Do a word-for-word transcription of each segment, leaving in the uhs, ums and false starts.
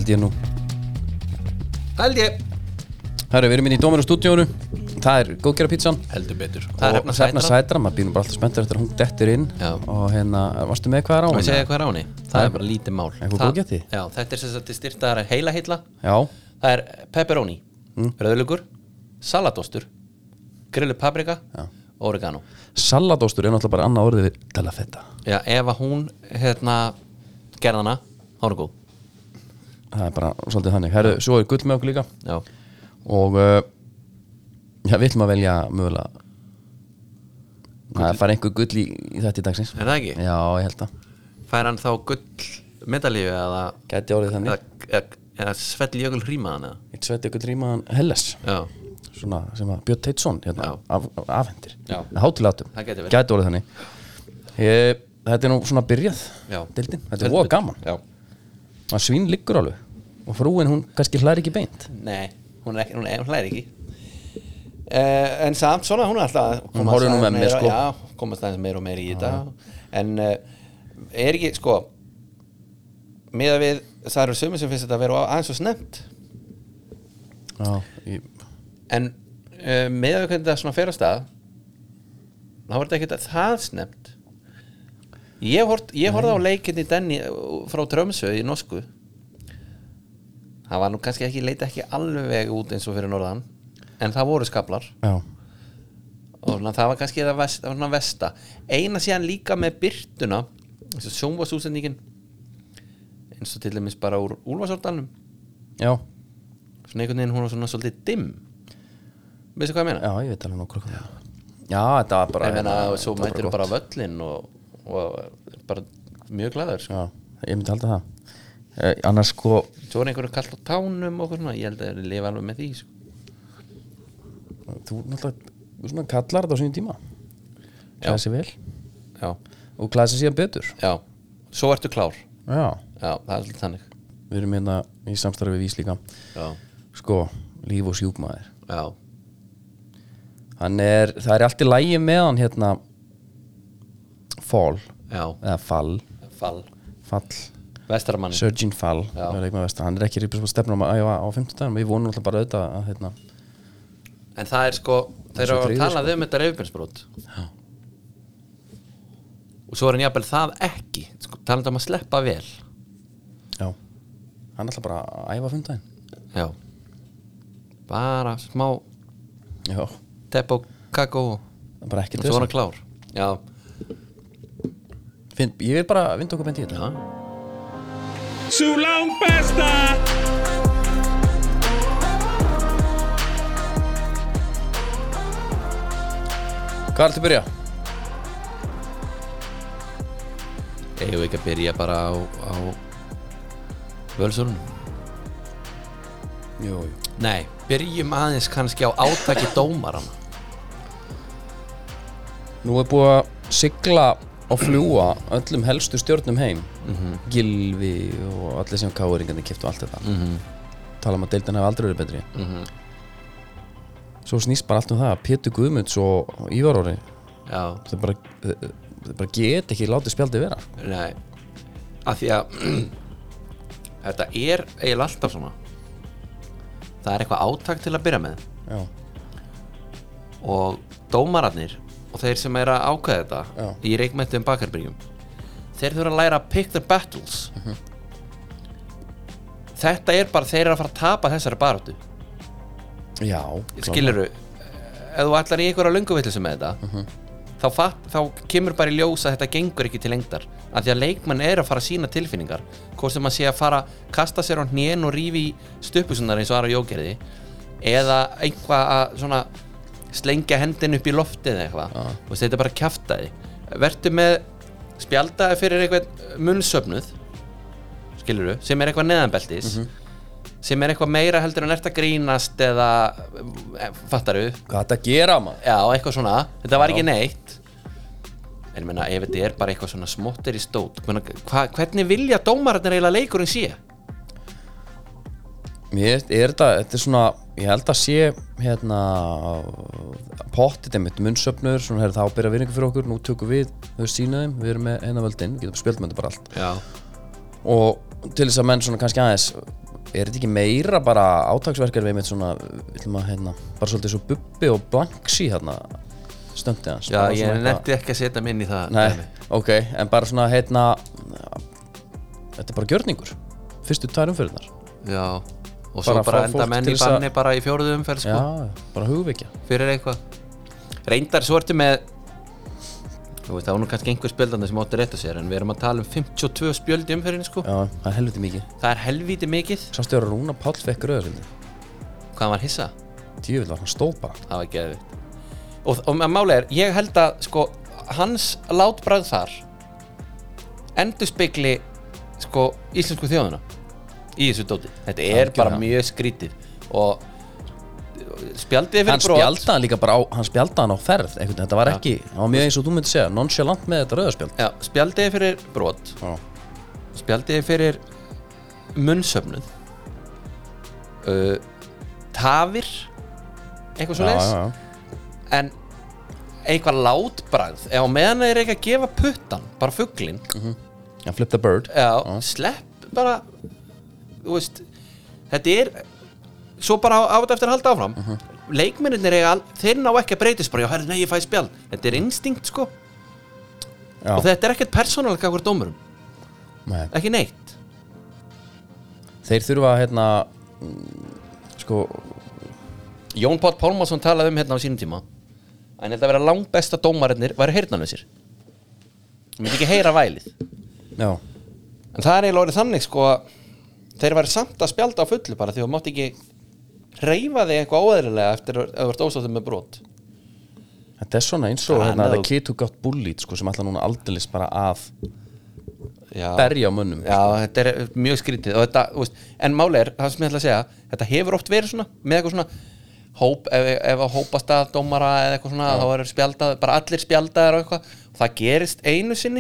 held ég nú. Held ég. Herru, við erum inn í Dómur og stúdíónu. Það er góðgera pizzan. Heldur betur. Það er Hrefna Sætra, maður býnum bara alltaf spenntur eftir að hún dettur inn. Já. Og hérna, varstu með hvað er á henni? Má ég segja hvað er á henni? Það er bara lítið mál. Eitthvað góðgeti? Já, þetta er sem sagt styrtaðar heilahilla. Já. Það er pepperoni, mm. rauðlugur, salatostur, grilluð paprika, oregano. Salatostur er náttúrulega bara annað orðið við della feta. Já, ef að hún hérna gerðana, þá er hún góð. Það er bara svolítið þannig. Herru, svo er gull með okkur líka. Já. Og uh, já, við ætlum að velja mögulega það fær einhver gull í, í þetta í dagsins. Er það ekki? Já, ég held að. Fær hann þá gull medalíu eða gæti orðið þannig. Eða, eða, eða Svell Jökull Rímaðan eða? Eitt Svell Jökull Rímaðan Helles. Já. Svona sem að Björn Teitsson hérna, af, af, afhendir. Já. Hátilátum. Það gæti verið. Gæti orðið þannig. Ég, þetta er nú svona byrjað. Já. Deildin. Þetta er voða gaman. Já. Það svín liggur alveg. Og frúin hún kannski hlæri ekki beint. Nei, hún er ekki, hún, er, hún hlæri ekki. Uh, en samt svona hún er alltaf hún horfir nú með mér sko. Já, komast aðeins meir og meir í þetta. En uh, er ekki sko miðað við það eru sumir sem finnst þetta að vera aðeins og snemmt. Já, ég... En uh, miðað við hvernig þetta svona fer af stað þá var þetta ekkert það snemmt. Ég horfði ég horfði á leikinn í Denny frá Tromsø í norsku. Það var nú kannski ekki leita ekki alveg út eins og fyrir norðan. En það voru skaflar. Já. Og svona, það var kannski það vest, það vesta. Eina síðan líka með birtuna eins og sjónvarpsútsendingin eins og til dæmis bara úr Úlfarsárdalnum. Já. Svona einhvern veginn hún var svona svolítið dimm. Veistu hvað ég meina? Já, ég veit alveg nokkuð. Já, þetta var bara ég meina, svo mættir þú bara völlin og, og bara mjög glæður sko. Já, ég myndi halda það. Eh, annars sko svo er einhverju kallt á tánum og svona, ég held að það lifa alveg með því sko. Þú náttúrulega svona kallar þetta á sínum tíma. Klæði sig vel. Já. Og klæði sig síðan betur. Já. Svo ertu klár. Já. Já, það er alltaf þannig. Við erum hérna í samstarfi við Vís líka. Já. Sko, Líf og sjúkmaður. Já. Hann er, það er allt í lagi með hann hérna Fall. Já. Eða Fall. Fall. Fall. Vestaramanni. Surgeon Fall. Já. Hann er ekki rýpis stefnum að æfa á fimmtudaginn. Við vonum alltaf bara auðvitað að hérna en það er sko þeir eru að tala um þetta reyfbeinsbrot og svo er hann jafnvel það ekki sko, talandi um að sleppa vel. Já, hann ætla bara að æfa fimmtudaginn. Já, bara smá já. tepp og kakó bara ekki og svo er hann klár. Já. Finn, ég vil bara vinda okkur beint í þetta. Sú langt besta. Hvað er þetta að byrja? Eigum við ekki að byrja bara á, á Völsunum? Jú, jú. Nei, byrjum aðeins kannski á átaki dómarana. Nú er búið að sigla og fljúa öllum helstu stjórnum heim. Mm-hmm. Gylfi og allir sem káuringandi keyptu allt þetta. Mm-hmm. Tala um að deildin hafi aldrei verið betri. Mm-hmm. Svo snýst bara allt um það. Pétur Guðmunds og Ívar Orri. Já. Það bara, það bara get ekki látið spjaldið vera. Nei, af því að þetta er eiginlega alltaf svona. Það er eitthvað átak til að byrja með. Já. Og dómararnir og þeir sem er að ákveða þetta Já. í reikmættum bakarbyrjum, þeir þurfa að læra að pick their battles. Uh-huh. Þetta er bara þeir eru að fara að tapa þessari baráttu. Já. Skilurðu, ef þú ætlar í einhverja lönguvillisu með þetta, Uh-huh. þá, fatt, þá kemur bara í ljós að þetta gengur ekki til lengdar. Af því að leikmenn er að fara að sína tilfinningar, hvort sem að sé að fara kasta sér á hnén og rífi í stuppusunnar eins og Ara Jógerði, eða eitthvað að svona slengja hendin upp í loftið eða eitthvað. Ah. Og þetta er bara kjaftaði. Vertu með spjaldaði fyrir eitthvað munnsöfnuð, skilurðu, sem er eitthvað neðanbeltis. Mm-hmm. Sem er eitthvað meira heldur en ert að grínast eða fattaru hvað þetta gera maður? Já, eitthvað svona, þetta var Já. ekki neitt. En ég meina, ef þetta er bara eitthvað svona smottir í stót, meina, hva, hvernig vilja dómararnir eiginlega leikurinn sé? Mér er þetta, þetta er svona, ég held að sé hérna pottið einmitt munnsöfnur, svona herri það ábyrja vinningu fyrir okkur, nú tökum við þau sínaðum, við erum með eina völdin, við getum spilt með þetta bara allt. Já. Og til þess að menn svona kannski aðeins er þetta ekki meira bara átaksverkar við með svona, við að hérna bara svolítið svo Bubbi og Banksy hérna stöndið hans. Já, ég nefndi ekki að setja mig inn í það. Nei, ok, en bara svona hérna þetta er bara gjörningur fyrstu tvær umferðirnar. Já, og svo Bara bara fá enda fólk menn til í þess að- banni bara í fjóruðu umferð sko, Já, bara hugvekja. fyrir eitthvað. Reyndar svo ertu með, þú veist, það var nú kannski einhver spjöldandi sem átti rétt á sér, en við erum að tala um fimmtíu og tvö spjöld í umferðinni sko. Já, það er helviti mikið. Það er helvíti mikið. Sástu að Rúna Páll fekk rauðarsvöldi. Hvað var hissa? Djöfull var hann stóð bara. Það var geðvitt. Og, og máli er, ég held að sko, hans látbragð þar endurspegli sko íslensku þjóðina í þessu dóti. Þetta er Algjörlega. bara mjög skrítið og spjaldið fyrir Hann brot. spjaldaði hann líka bara á, hann spjaldaði hann á ferð einhvern, þetta var ekki, hann var mjög eins og þú myndir segja nonchalant með þetta rauðarspjald. Já, spjaldið fyrir brot, Já. spjaldið fyrir munnsöfnuð, uh, tafir, eitthvað svo Já, leis, já, já. en eitthvað látbragð, ef á meðan þeir ekki að gefa puttan, bara fuglinn, Já, flip the bird. já, slepp bara, þú veist, þetta er, svo bara á, á þetta eftir að halda áfram, uh -huh. leikmennir eiga, al- þeir ná ekki að breytist bara, já, herri, nei, ég fæ spjald, þetta er instinkt, sko, Já. og þetta er ekkert persónulega hvað dómurum, Nei. ekki neitt. Þeir þurfa að hérna mm, sko Jón Páll Pálmason talaði um hérna á sínum tíma að hann held að vera langbesta dómarinnir væri heyrnarlausir, hann myndi ekki heyra vælið, Já, en það er eiginlega orðið þannig sko að þeir væri samt að spjalda á fullu bara því þú mátt ekki hreyfa þig eitthvað óeðrilega eftir að þú ert ósáttur með brot. þetta er svona eins og Já, hérna, en the þú- kid who got bullied sko, sem alltaf núna aldeilis bara að Já. berja á mönnum. Já, þetta er mjög skrítið og þetta, þú veist, en máli er, það sem ég ætla að segja þetta hefur oft verið svona, með eitthvað svona hóp, ef, ef að hópast að dómara eða eitthvað svona, þá er spjaldað, bara allir spjaldaðir og eitthvað, og það gerist einu sinni,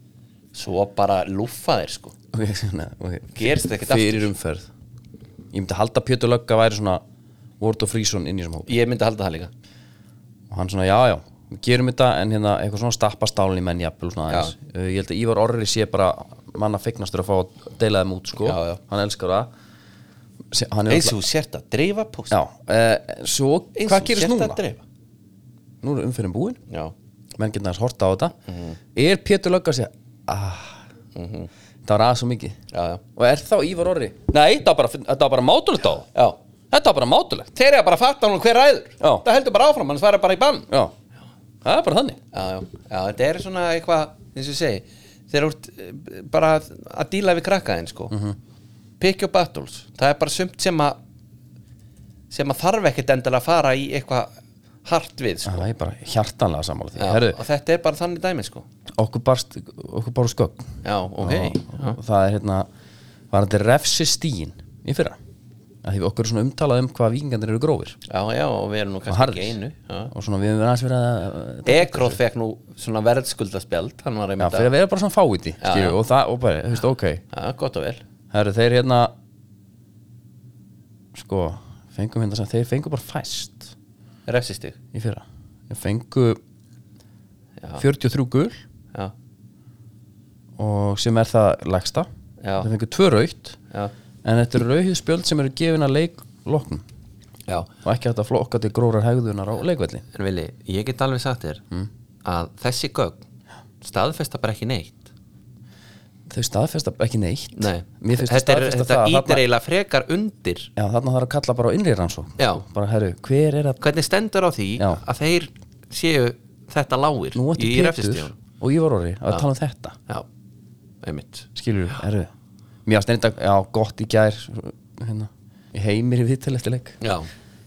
svo bara lúffa þeir sko, Okay, nei, okay. gerist ekkert aftur. Fyrir umferð. Ég myndi halda Pétur Lögga væri svona Ward of Reason inn í þessum hóp. Ég myndi halda það líka. Og hann svona, já, já, við gerum þetta en hérna eitthvað svona stappa stálin í menn jafnvel svona Já. aðeins. Uh, ég held að Ívar Orri sé bara manna fegnastur að fá að deila þeim út sko. Já, já. Hann elskar það. Se- Hann er Eins alltaf- og sért að dreifa post. Já, uh, svo Eins hvað og gerist sért núna? að dreifa. Nú er umferðin búin. Já. Menn geta þess horta á þetta. Er Pétur Lögga að segja, ah, það var aðeins svo mikið. Já, já. Og er þá Ívar Orri? Nei, það var bara, þetta var bara mátulegt á það. Já. Þetta var bara mátulegt. Þeir eru bara að fatta hann hver ræður. Já. Það heldur bara áfram, hann svarar bara í bann. Já, það er bara þannig. Já, já. Já, þetta er svona eitthvað, eins og ég segi, þeir eru eh, bara að, að díla við krakkaðinn, sko. Pick your battles. Það er bara sumt sem að sem að þarf ekkert endilega að fara í eitthvað hart við, sko. Það er bara hjartanlega sammála því. Já, Herðu, og þetta er bara þannig dæmi, sko. okkur barst, okkur bara skögg. Já, ok. og, og það er hérna var þetta refsi stíin í fyrra að því við okkur er svona umtalað um hvað víkingarnir eru grófir Já, já, og við erum nú og kannski harðir ekki einu. Já. og svona við erum aðeins verið að Ekroð fekk nú svona verðskuldaspjald, hann var já, einmitt fyrir að vera bara svona fáviti Já, skilju, já. og það, og bara, þú veist, ok Já, gott og vel. það eru þeir hérna sko, fengum hérna sem þeir fengu bara fæst Refsistig. í fyrra þeir fengu Já. fjörutíu og þrjú gul Já, og sem er það lægsta Já. þeir fengu tvö rautt já, en þetta eru rauðið spjöld sem eru gefin að leikloknum já. og ekki hægt að flokka til grórar hegðunar á leikvelli. En Vili, ég get alveg sagt þér að þessi gögn staðfesta bara ekki neitt. Þau staðfesta ekki neitt. Nei, Mér finnst þetta, er, staðfesta þetta það að ítir þarna, eiginlega frekar undir. já, þarna þarf að kalla bara á innri rannsókn. Já. Bara, herru, hver er að Hvernig stendur á því Já. að þeir séu þetta lágir nú ætti í Pétur refsistíðun? og Ívar Orri að tala um þetta. Já, einmitt. Skilur, herru. Mér ást einnig já, gott í gær hérna, í heimir í viðtal eftir leik. Já,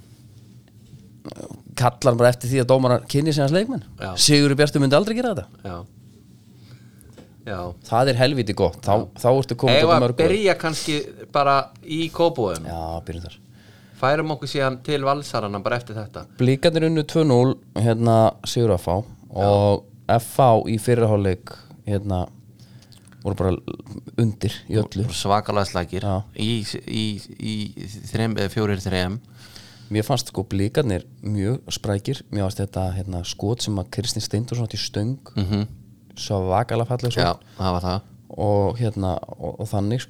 Kallar hann bara eftir því að dómarar kynni sig hans leikmenn. Já. Sigurður Bjartur myndi aldrei gera þetta. já. Já. Það er helviti gott. Þá, þá ertu komið Ef okkur að mörg. byrja kannski bara í Kópavoginum, Já, byrjum þar. færum okkur síðan til Valsarana bara eftir þetta. Blíkarnir unnu tvö núll hérna Sigur F H og F H í fyrraháleik hérna voru bara undir í öllu. Svakalega slækir Já. í, í, í þrem, eða fjórir þrem. Mér fannst sko blíkarnir mjög sprækir. Mér fannst þetta hérna, skot sem að Kristinn Steindorsson átti í stöng mm -hmm. svo vakalega falleg svo Já, það var það. og hérna og, og þannig sko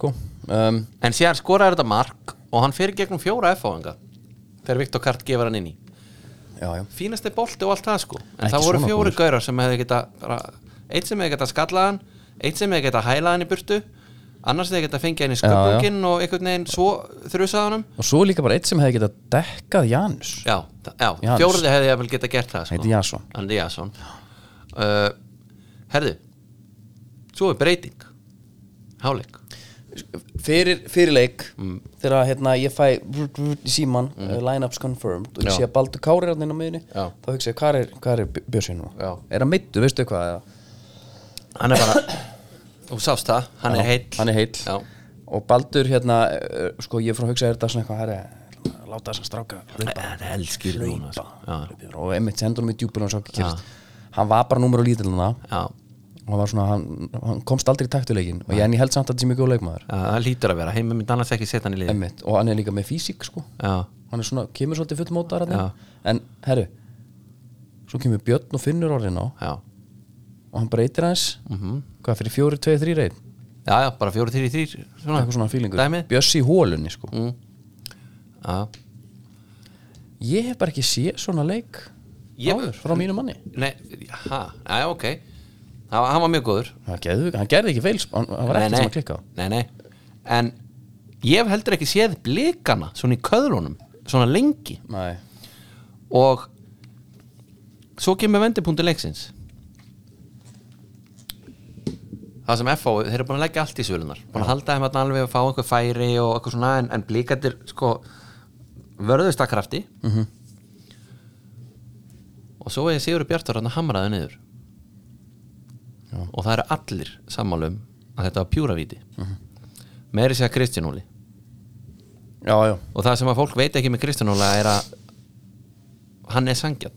um, En síðan skoraði þetta mark og hann fyrir gegnum fjóra F-áinga þegar Viktor Kart gefur hann inn í Já, já Fínasti bolti og allt það sko En Ekki það voru svona fjóri góður. gaurar sem hefði geta bara, eitt sem hefði geta skallað hann eitt sem hefði geta hælað hann í burtu annars hefði geta fengið hann í sköpunginn og einhvern veginn svo þrusaði hann Og svo líka bara eitt sem hefði getað dekkað Janus Já, þa- já Jans. fjóriði hefði ég vel geta gert það sko. Heiti Jason Andi Jason uh, Herðu Svo er breyting Háleik Fyrir, fyrir leik Þegar hérna ég fæ í síman mm. uh, Line-ups confirmed Og ég Já. sé að Baldur Kári er hann inn á miðunni Já. Þá hugsa ég, hvað er, hvað er Björsinn nú? Já. Er hann meiddur, veistu hvað? Eða? Hann er bara Þú sást það, hann Já, er heill Hann er heill Já. Og Baldur hérna uh, Sko ég er frá að hugsa er þetta svona eitthvað herri, Láta þess að stráka hlaupa Hann elskir núna sko. Já. hlaupa Og einmitt sendur hann í djúpuna og svo ekki kyrst Hann var bara númer á lítiluna Já. Og hann var svona, hann, hann komst aldrei í taktuleikin Og ég en ég held samt að þetta sé mjög góð leikmaður Já, það lítur að vera, heima mynd annars ekki setja hann í lið Einmitt, og hann er líka með físík sko Já, Hann er svona, kemur svolítið fullmótar Já. En herru Svo kemur Björn og Finnur orðin á já, Og hann breytir hans Mhm. Hvað fyrir fjóri, tvei, þrý reyn já, já bara fjóri, þrý, þrýr svona, Eitthvað svona fílingur Dæmi. Bjössi í hólunni sko mm. Já, Ég hef bara ekki séð svona leik Ég- Áður, frá mínu manni nei, ha, já, ok Það var- Hann var mjög góður Hann gerði, hann gerði ekki feils Hann, hann var Nei, ekkert nei. sem að klikka á Nei, nei En ég hef heldur ekki séð blikana svona í köðlunum, svona lengi Nei og svo kemur vendipunktur leiksins það sem F H þeir eru búin að leggja allt í sölunar búin að halda þeim að alveg að fá einhver færi og eitthvað svona en, en blikandir sko vörðust að krafti Mhm. og svo er Sigurður Bjartur hann að hamraði niður Já. og það eru allir sammálum að þetta var pjúravíti mm -hmm. meiri segja Kristján Óli Já, já og það sem að fólk veit ekki með Kristján Óla er að hann er sangjart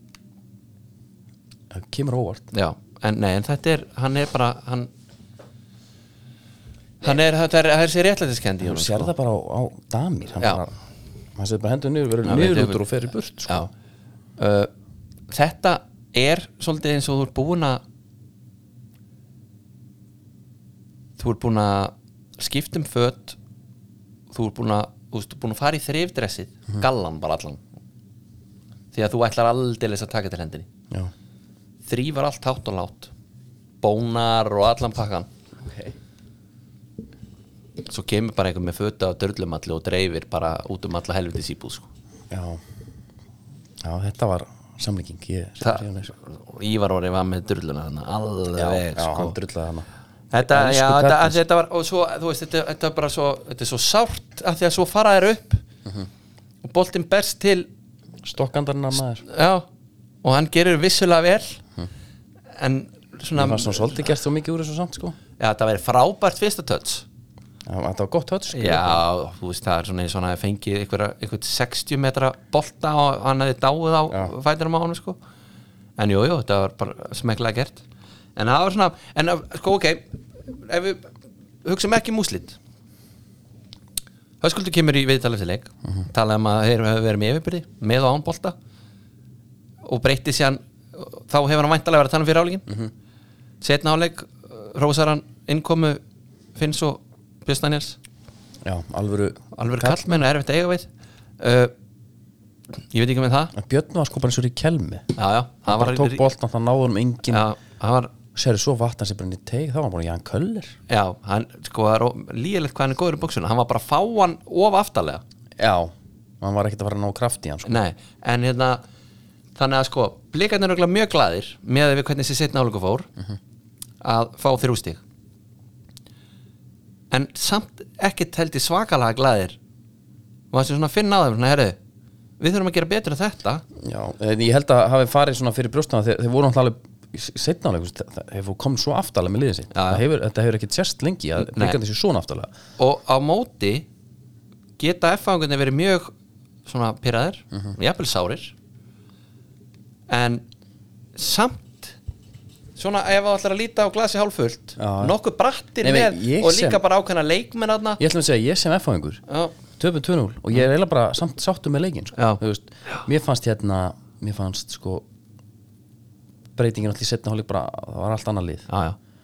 Það kemur óvart já, en nei, en þetta er hann er bara hann hann er, þetta er, það er sér réttlætiskendi Þú sér það bara á, á damir Hann Já. bara Hann setur bara hendur niður Verður Já, niður veit- út og fer í burt sko. já uh, þetta er svolítið eins og þú ert búin að þú ert búin að skipta um föt þú ert búin að þú ert búin að fara í þrifdressið gallan bara allan því að þú ætlar aldeilis að taka til hendinni Já þrýfar allt hátt og látt bónar og allan pakkan okay. svo kemur bara einhver með fötu á dörlumalli og dreifir bara út um alla helvitis íbúð sko. Já Já, þetta var samlíking Ég Það- Ívar orðið var með dörluna þannig alveg Já, já, sko. hann drullaði hana Þetta, Elsku já, þetta, Peppers. þetta var og svo, þú veist, þetta, þetta er bara svo þetta er svo sárt að því að svo fara þær upp og boltinn berst til Stokkandarinn að maður já, og hann gerir vissulega vel en svona Það var svona svolítið gert svo mikið úr þessu samt sko já, þetta verið frábært fyrsta touch Já, þetta var gott höts já, þú veist, það er svona eins og hann hefði fengið einhverja, einhvern sextíu metra bolta og hann hefði dáið á Já. fætinum á hann sko en jú, jú, þetta var bara smeklega gert en það var svona, en sko ok ef við hugsaum ekki múslit Höskuldur kemur í viðtal eftir leik uh -huh. talaði um að þeir hefur verið með yfirbyrði með og án bolta og breytti síðan þá hefur hann væntalega verið að tala um fyrir áleikin uh -huh. setna áleik rósar hann innkomu Finns og Björns Daniels Já, alvöru alveg kallmenn og erfitt að eiga við uh, ég veit ekki með það En Björn var sko bara eins og í kelmi já, já, Hann bara tók boltan, það náði um engin já, hann var Sér svo vatn sem bara inn í teig Það var bara Jan Köller já, hann, sko, það er líðilegt hvað hann er góður í buxuna hann var bara að fá hann of aftalega Já, hann var ekkert að fara að ná kraft í hann sko. nei, en hérna þannig að sko, blikarnir eru örugglega mjög glaðir með við hvernig þessi setna áleiku fór að fá þrjú stig en samt ekki teldi svakalega glaðir og það sem svona finna á þeim svona, herru, við þurfum að gera betur en þetta Já, en ég held að hafi farið svona fyrir brjóstana Þeir, þeir voru náttúrulega setna áleik Það hefur komið svo aftalega með liðið sitt Já, já. Það hefur, Þetta hefur ekki sérst lengi að Nei. Blikandi sér svona aftalega og á móti geta F-fangunni verið mjög svona pyrraðir uh Mhm. -huh. jafnvel sárir en samt svona ef það ætlar að líta á glasi hálffullt Já. nokkuð brattir Nei, með men ég og líka sem- bara ákveðna leikmenn þarna Ég ætlum að segja, ég sem F-fáingur já, Töpum tvö núll og ég er eiginlega bara samt sáttu með leikinn sko. Já. Þú veist, Mér fannst hérna Mér fannst sko breytingin allir setna hálfleik bara, það var allt annað lið já, já.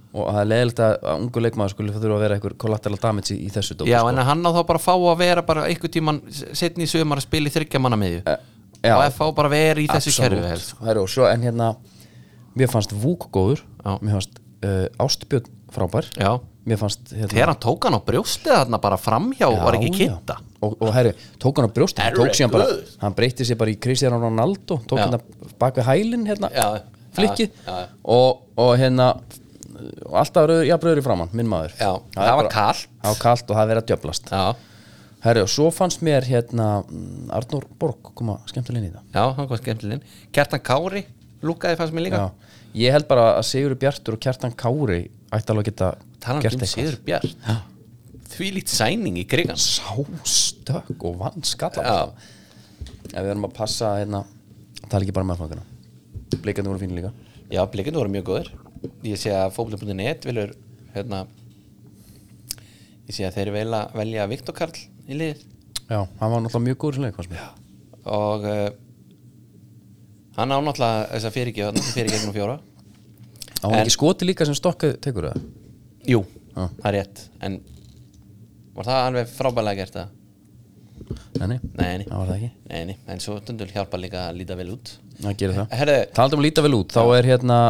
og það er leiðilegt að ungu leikmaður skulle þurfa að vera einhver collateral damage í, í þessu dóti Já, sko. en hann á þá bara að fá að vera bara einhver tíman setni í sumar að spila í þriggja manna miðju uh, já, og að fá bara að vera í þessu absolutt. kerfi helst. Heru, og svo, en hérna mér fannst Vúk góður Já. mér fannst uh, Ástbjörn frábær Já, mér fannst hérna, þegar hann tók hann á brjóstið þarna bara framhjá Já, var ekki já. kitta og, og herri, tók hann á brjóst hann, Herri, tók síðan bara, guð. hann breytti sér bara í Cristiano Ronaldo tók Já. hann bak við hælinn hérna, Já, flikkið já, já. og, og hérna og alltaf rauður, jafnrauður í framann, minn maður Já, það, það er var bara- kalt. það var kalt og það verið að djöflast Já, herri, og svo fannst mér hérna mm, Arnór Borg koma skemmtilega inn í það já, hann kom skemmtileginn Kjartan Kári, lúkaði fannst mér líka Já. ég held bara að Sigurður Bjartur og Kjartan Kári ætti alveg að geta Talan gert um eitthvað Sigur Bjart Því lít sæning í krigan sástökk og vann skalla Já. ef við erum að passa hérna, það er ekki bara meðfangana blikandi voru fínu líka Já, blikandi voru mjög góður Ég sé að fótbolti punktur net vilur hérna Ég sé að þeir velja, velja Viktor Karl í lið já, hann var náttúrulega mjög góður sem leik fannst mér. og uh, hann á náttúrulega þessa fyrirgjöf fyrirgjöfnum fjóra á hann En- ekki skoti líka sem stokkað tekur það Jú, Já. það er rétt En var það alveg frábælega gert það? nei, nei, Nei, nei, það var það ekki nei, nei. En svo stundul hjálpa líka að líta vel út það gerir það Herðu, talandi um að líta vel út þá er hérna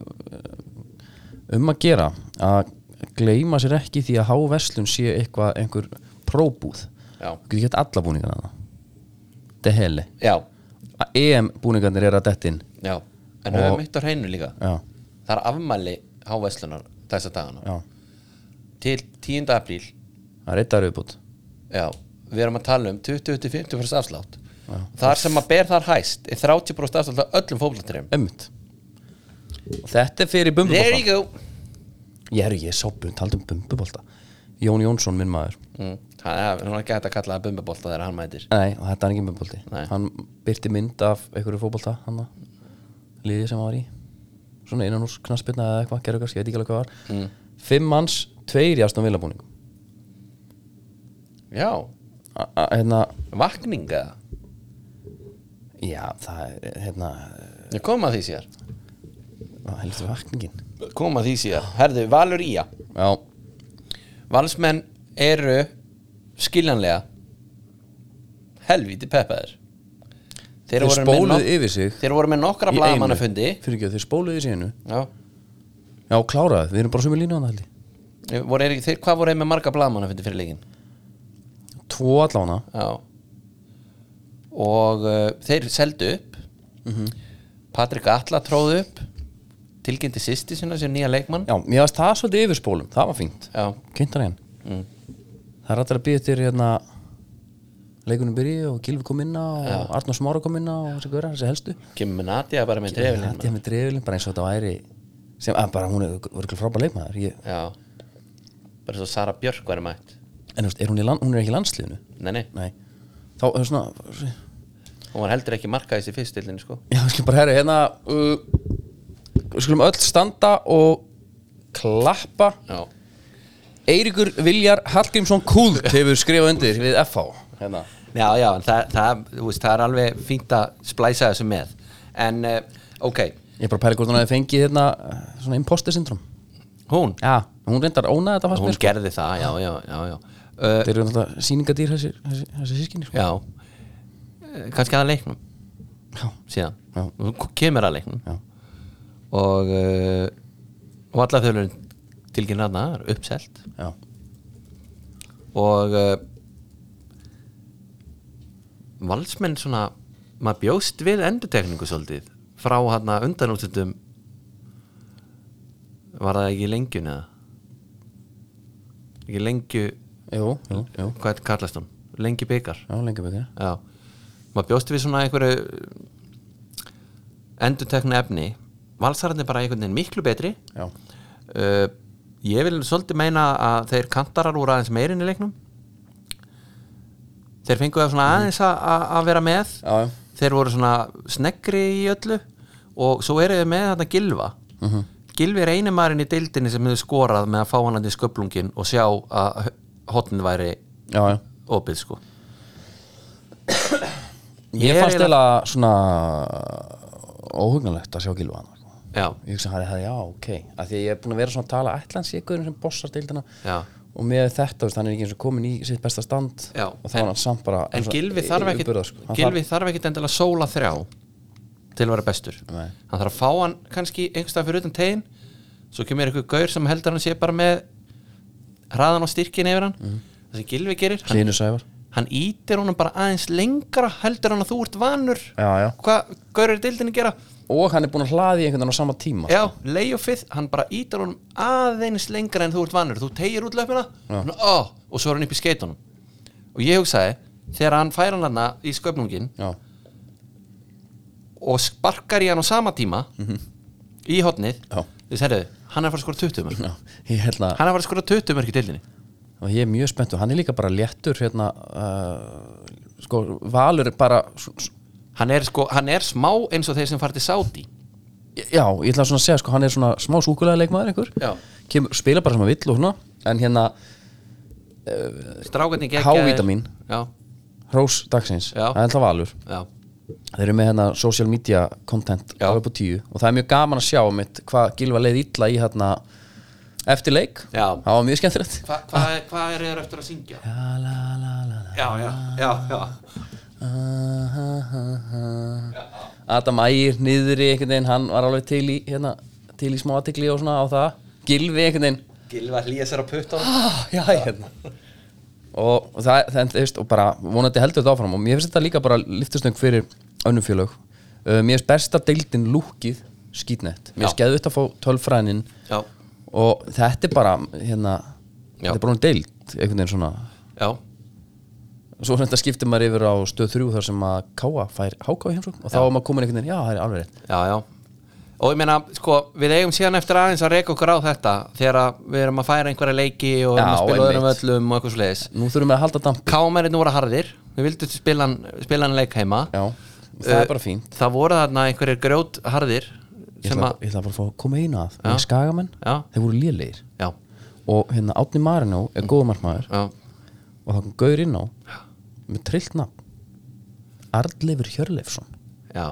um að gera að gleyma sér ekki því að háverslun sé eitthvað einhver próbúð já, þú getur gett alla búningarna þarna þetta er heli já, E M búningarnir er að dettin já En Og- höfum eitt á hreinu líka já, Það er afmæli hávæslunar þessa dagana já, Til tíunda apríl það er eitt aðra viðbútt Já, við erum að tala um tuttugu til fimmtíu prósent afslátt Þar sem að ber þar hæst er þrjátíu prósent afslátt af öllum fótboltatreyjum ömmut og þetta er fyrir There you bumbubolta go ég er ég sá bund, taldi um bumbubolta Jón Jónsson, minn maður mm. Það er hún er ekki hægt að kalla það bumbubolta þegar hann mætir nei, og þetta er ekki bumbubolti Nei. hann byrti mynd af einhverju fótbolta hann liði sem hann var í svona innan úr knaspirna eða eitthvað gerðugast, ég veit ekki alveg hvað var mm. fimm manns, tveir í Aston Villa búningum Já, A- a- hérna, vakning eða já, það er hérna, Ég kom að því síðar hvað heldur vakningin Kom að því síðar Herðu, Valur Ía já, Valsmenn eru skiljanlega helvíti peppaðir Þeir þeir voru með spóluðu nok- yfir sig Þeir voru með nokkra í einu. blaðamannafundi fyrir ekki, þeir spóluðu í sínu Já, já, kláraði, við erum bara sömu línu á það held ég voru, er, þeir, hvað voru þeir með marga blaðamannafundi fyrir leikin? tvo allána Já Og uh, þeir seldu upp Mhm. Patrik Atla tróðu upp Tilkynnti sýsti sinna sem nýja leikmann já, mér varst það svolítið yfir spólum, það var fínt Já, kynntar henn mm. það er alltaf að býða til hérna leikunum byrji og Gylfi kom inn á og Arnór Smára kom inn á og þessi góra, þessi helstu Kemur með Nadia bara með trefilinn þetta er með drefilin, bara eins og þetta væri sem, að bara hún er voru ekki frábær leikmaður ég, Já Bara svo Sara Björk væri mætt en þú veist, er hún, í land, hún er ekki í landsliðinu Nei, nei, nei, þá er svona hún var heldur ekki markaðist í fyrstildinni sko já, við skulum bara herra hérna uh, við skulum öll standa og klappa Já Eiríkur Viljar Hallgrímsson Kult hefur skrifað undir við F H hérna. Já, já, en það, það, þú veist, það er alveg fínt að splæsa þessu með En, uh, ok, ég er bara að pæla hvort hún hefði fengið hérna uh, svona imposter syndrom hún já, hún reyndar ónaði þetta fannst Hún mér sko. gerði það, já, já, já, já uh, þeir eru náttúrulega sýningadýr þessi, þessi, þessi sískinni sko. Já uh, Kannski að leiknum já, síðan Já. Þú kemur að leiknum já, Og uh, Og allar þau eru tilkynna þarna, það er uppselt já. Og uh, Valsmenn svona maður bjóst við endurtekningu svolítið frá hann undanúrslitum var það ekki lengjun eða ekki lengju Jú, jú, jú. hvað kallast hún? Lengju byggar Já, lengi byggja já maður bjóst við svona einhverju endurteknu efni Valsararnir bara einhvern veginn miklu betri Já, uh, ég vil svolítið meina að þeir kantarar voru aðeins meirinn í leiknum þeir fengu það svona aðeins að- að að vera með já, já. þeir voru svona sneggri í öllu og svo eru þið með þarna Gylfa Mhm. Gylfi er eini maðurinn í deildinni sem hefur skorað með að fá hann til sköflungin og sjá að hotnin væri já, já. opið sko Ég Ég er fannst eiginlega- eða svona óhugnalegt að sjá Gylfa hann sko. Já. Ég hugsa að það er já, ok að því að ég er búin að vera svona að tala ætlans í ykkur sem bossar deildina Já. og með þetta, veist, hann er ekki eins og komin í sitt besta stand Já. og þá er hann samt bara En Gylfi þarf ekki umburðar, sko. Hann Gylfi þarf ekki endilega sóla þrjá til að vera bestur Nei. Hann þarf að fá hann kannski einhverstað fyrir utan tegin svo kemur eitthvað gaur sem heldur hann sé bara með hraðan og styrkin yfir hann mm. Það sem Gylfi gerir hann, Hlynur Sævar hann ítir honum bara aðeins lengra heldur hann að þú ert vanur Já, já. Hvað gaur er deildinni að gera og hann er búin að hlaði einhvern veginn á sama tíma Já, Leifið, hann bara ítir honum aðeins lengra en þú ert vanur þú tegir út löpina hann, ó, og svo er hann upp í skeitunum og ég hugsaði, þegar hann fær hann þarna í sköpnungin Já. og sparkar í hann á sama tíma mm-hmm. í hotnið Já. þess herðu, hann er að fara að skora tuttugu mörk Já, ég held að hann er að fara að skora tuttugu mörk í deildinni og ég er mjög spenntur, hann er líka bara léttur hérna, uh, sko, Valur er bara s- s- hann er, sko, hann er smá eins og þeir sem fara til Saudi já, ég ætla svona að segja, sko, hann er svona smá súkulega leikmaður einhver, Já. Kemur, spila bara sem hann vill og svona, en hérna strákarnir geggjaðir. H-vítamín. Já, Hrós dagsins, Já. það er alltaf Valur já, þeir eru með hérna social media content Já. alveg upp á tíu og það er mjög gaman að sjá mitt hvað Gylfa leið illa í hérna eftir leik, Já. það var mjög skemmtilegt Hva, hvað er, hva er þeir eftir að syngja? la, la, la, la, la. Já, já, já, já Adam Ægir niðri einhvern veginn, hann var alveg til í hérna, til í smá athygli og svona á það Gylfi einhvern veginn Gylfa hlýja sér á puttan ah, já, hérna og, og það, það, þú veist, og bara vonandi heldur þetta áfram og mér finnst þetta líka bara lyftustöng fyrir önnum félög uh, mér finnst besta deildin lúkið skítnett, mér finnst geðvitt að fá tölfræðinin Já, og þetta er bara hérna, Já. þetta er bara hún deild einhvern veginn svona, já, svo þetta skiptir maður yfir á stöð þrjú þar sem að Káa fær Háká í heimsókn og þá er maður komin einhvern veginn, já það er alveg rétt já, já Og ég meina, sko, við eigum síðan eftir aðeins að reka okkur á þetta þegar að við erum að færa einhverja leiki og við erum Já, að spila öðrum einmitt. völlum og eitthvað svoleiðis nú þurfum við að halda dampi Kámerinni voru harðir, við vildum spila, hann- spila hann leik heima já, það Uh, er bara fínt Það voru þarna einhverjir grjót harðir ég sem ætla, að, ég ætla bara að fá að koma einu að Já. með skagamenn, Já. þeir voru lélegir já, og hérna Átni Marinó er góða markmaður já, og það kom gaur inn á með trillt nafn Arnleifur Hjörleifsson já,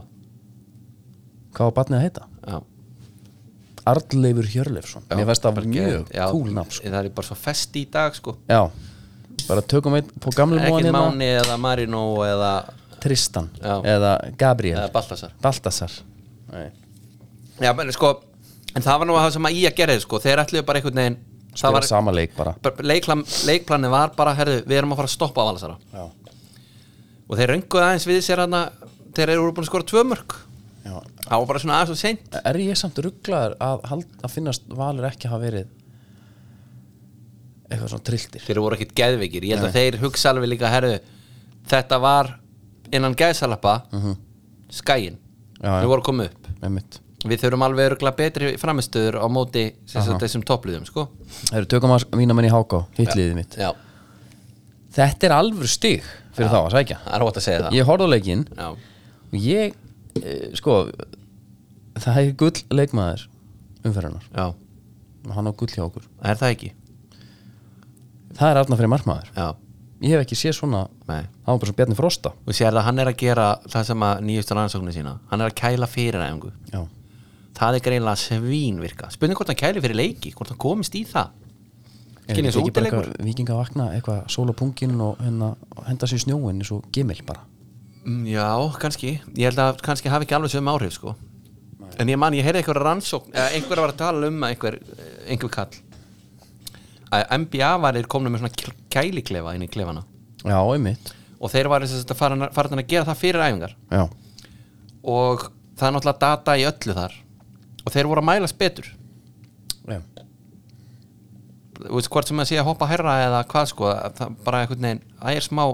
hvað var barnið að heita? já Arnleifur Hjörleifsson Já, mér finnst það bara mjög geðveikt. Já, cool nafn sko. Það er bara svo fest í dag sko já, bara tökum einn på gamle móan Ekki hérna Máni eða Marino eða, Tristan Já. eða Gabriel eða Baltasar Baltasar Nei. Já, menn sko En það var nú það sem að í að gera sko Þeir ætluðu bara einhvern veginn Það spila var, sama leik bara bara leikplan, leikplanið var bara herðu, við erum að fara að stoppa á Valasara já. og þeir rönguðu aðeins við sér hana þeir eru búin að skora tvö mörk Já. það var bara svona aðeins og seint er ég samt rugglaður að, hald, að finnast Valur ekki hafa verið eitthvað svona trilltir þeir voru ekkit geðveikir, ég held að þeir hugsa alveg líka herðu, þetta var innan gæðsalappa uh -huh. skæin, Já, já. við vorum að koma upp einmitt. við þurfum alveg örugglega betri framistöður á móti sem sagt, þessum toppliðum sko. Það eru tökum að mína menn í Háká hitliðið mitt já, þetta er alvöru stig fyrir þá að sækja það er hótt að segja það ég horfði á leikinn já, og ég e, sko það er gull leikmaður umferðarnar já, og hann á gull hjá okkur er það ekki það er Arnar Freyr markmaður já, ég hef ekki séð svona nei hann var bara svo Bjarni Frosta og sér það hann er að gera það sem að nýjustu rannsóknir sína hann er að kæla fyrir æfingu já það er greinlega svínvirka spurning hvort hann kæli fyrir leiki, hvort hann komist í það Er skynja þetta þessu ekki bara útileikur eitthvað vikinga að vakna eitthvað sól á pungin og hérna, henda sér í snjóin eins og gimil bara Mm, já, kannski, ég held að kannski hafi ekki alveg sögum áhrif sko en ég man, ég heyrði einhver rannsókn eða einhver var að tala um að einhver, einhver kall að M B A varir komna með svona kæliklefa inn í klefana já, einmitt og þeir var þess að fara, fara að gera það fyrir æfingar já, og það er náttúrulega data í öllu þar og þeir voru að mælast betur já. þú veist hvort sem að sé að hoppa herra eða hvað sko, það bara einhvern veginn það er smá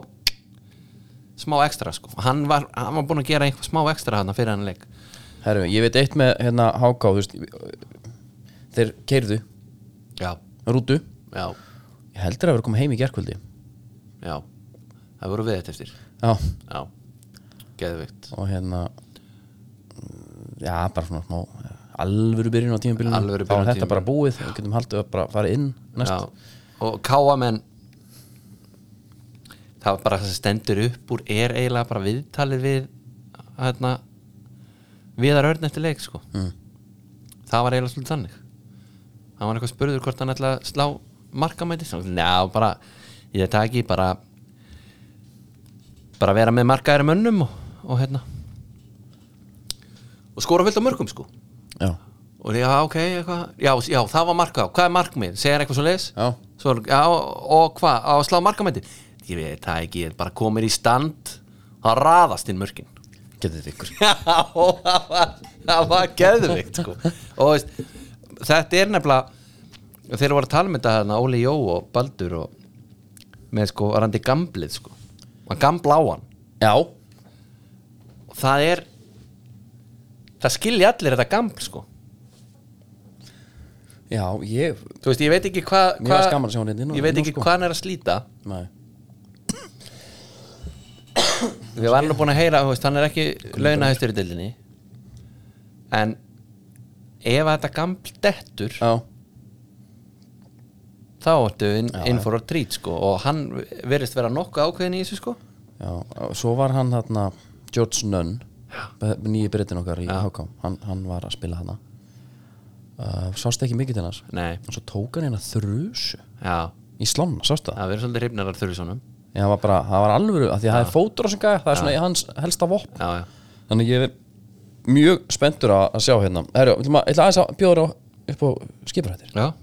smá ekstra sko, hann var, hann var búin að gera einhver smá ekstra hann fyrir hann leik Herru, ég veit eitt með hérna Háká þú veist, þeir keyrðu já, rútu já, ég heldur að vera komið heim í gærkvöldi já það voru við þetta eftir já, já, geðvikt og hérna já, bara svona smá alvöru byrjun á tímabilinu Alvöru þá byrjun á er þetta bara tímabilinu. búið og getum haldið að bara fara inn næst já, og káamenn það var bara það sem stendur upp úr er eiginlega bara viðtalið við hérna Viðar Örn eftir leik sko mm. það var eiginlega svolítið þannig hann var eitthvað spurður hvort hann ætlaði að slá markamæti njá, bara, ég taki bara bara vera með markaðari mönnum og, og hérna og skora fullt á mörgum sko Já, og já, ok, eitthvað já, já, það var marka, hvað er markmið? Segir eitthvað svo leis? já, Svo, já, og hvað? Á að slá markamæti? Ég veit það ekki, ég bara komir í stand það raðast inn mörkin getið þið ykkur Já, það var, það var geðvikt sko. og veist, þetta er nefnilega þeir voru að tala um þetta hérna, Óli Jó og Baldur og með sko Randi Gamblið sko hann gambla á hann Já, og það er það skilja allir þetta gambl sko já, ég þú veist, ég veit ekki hvað Mér var skaman að sjá hann hérna inn og- ég veit inn og ekki sko. hvað hann er að slíta Nei, við varum nú búin að heyra, þú veist, hann er ekki launahæstur í deildinni en ef að þetta gambl dettur já, þá ertu inn, inn for a treat sko og hann verðist vera nokkuð ákveðin í þessu sko já Svo var hann þarna George Nunn nýji brittin okkar í H K hann, hann var að spila hana uh, Sást ekki mikið til hans nei, og svo tók hann hérna þrusu já, í slána, sástu það? það verður svolítið hrifnar af Þurrisonum Já, það var bara, það var alvöru af því að það er fótur á sem gæði, það er svona hans helsta vopn já, já, Þannig ég er mjög spenntur að, að sjá hérna Herru, ég ætla aðeins að bjóða upp á skipurættir já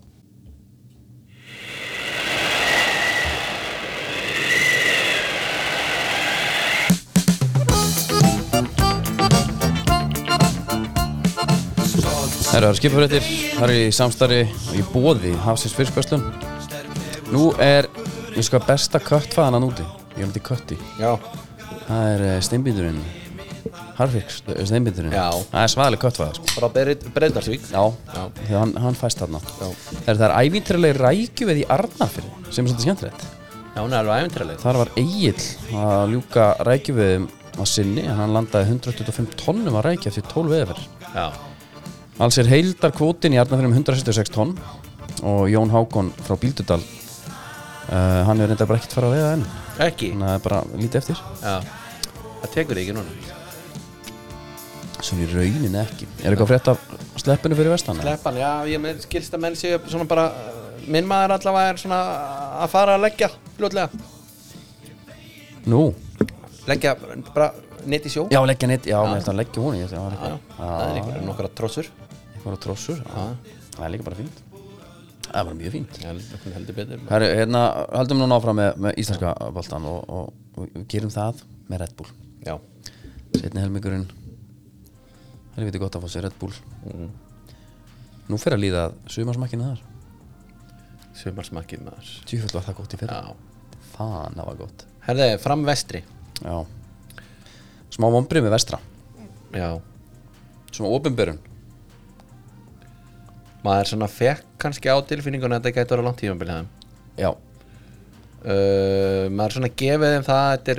Herru, það eru skipurættir, það eru í samstarfi og í boði Hafsins Fiskverslun Nú er, ég sko besta köttfæðan að núti Ég er um til kötti já, Það er steinbíturinn Harfiks steinbíturinn Já. Það er svaðaleg köttfæða sko. frá Breiðdalsvík Já, Já. því hann, hann fæst þarna Það er, það er ævintýraleg rækjuveið í Arnarfirði sem er svolítið skemmtilegt já, hún er alveg ævintýraleg Þar var Egill að ljúka rækjuveiðum á sinni en hann landaði hundrað tuttugu og fimm tonnum að rækja eftir tólf veiðarferðir já, Alls er heildar kvótin í Arnarfirðum hundrað sextíu og sex tonn og Jón Hákon frá Bíldudal uh, hann er reynda bara ekkert fara að veiða enn ekki þannig að það er bara lítið eftir já, það tekur ekki núna Svo í raunin ekki Er eitthvað frétt af sleppinu fyrir vestan? eða? Sleppan, já, ég með skilst að menn séu svona bara, minn maður allavega er svona að fara að leggja fljótlega, Nú, leggja bara neitt í sjó. já leggja neitt, já, með þetta leggja hún Það var Já, eitthvað það er einhverjum nokkra trossur. eitthvað á trossur já. Það er líka bara fínt Það var mjög fínt Já, heldur betur. Herru, hérna, haldum nú áfram með, með íslenska boltan og, og, og við gerum það með Red Bull Já, Seinni helmingurinn helviti gott að fá sér Red Bull mm. Nú fer að líða sumarsmakkinu þar sumarsmakkið maður. Tjúfell var það gott í fyrir Já. Fan, það var gott Herði, fram vestri. Já Smá vombrið með vestra Já, Svona opinberun maður svona fekk kannski á tilfinninguna að þetta gæti vera langt tímabilið þeim. Já, Uh, maður svona gefið þeim það að þetta er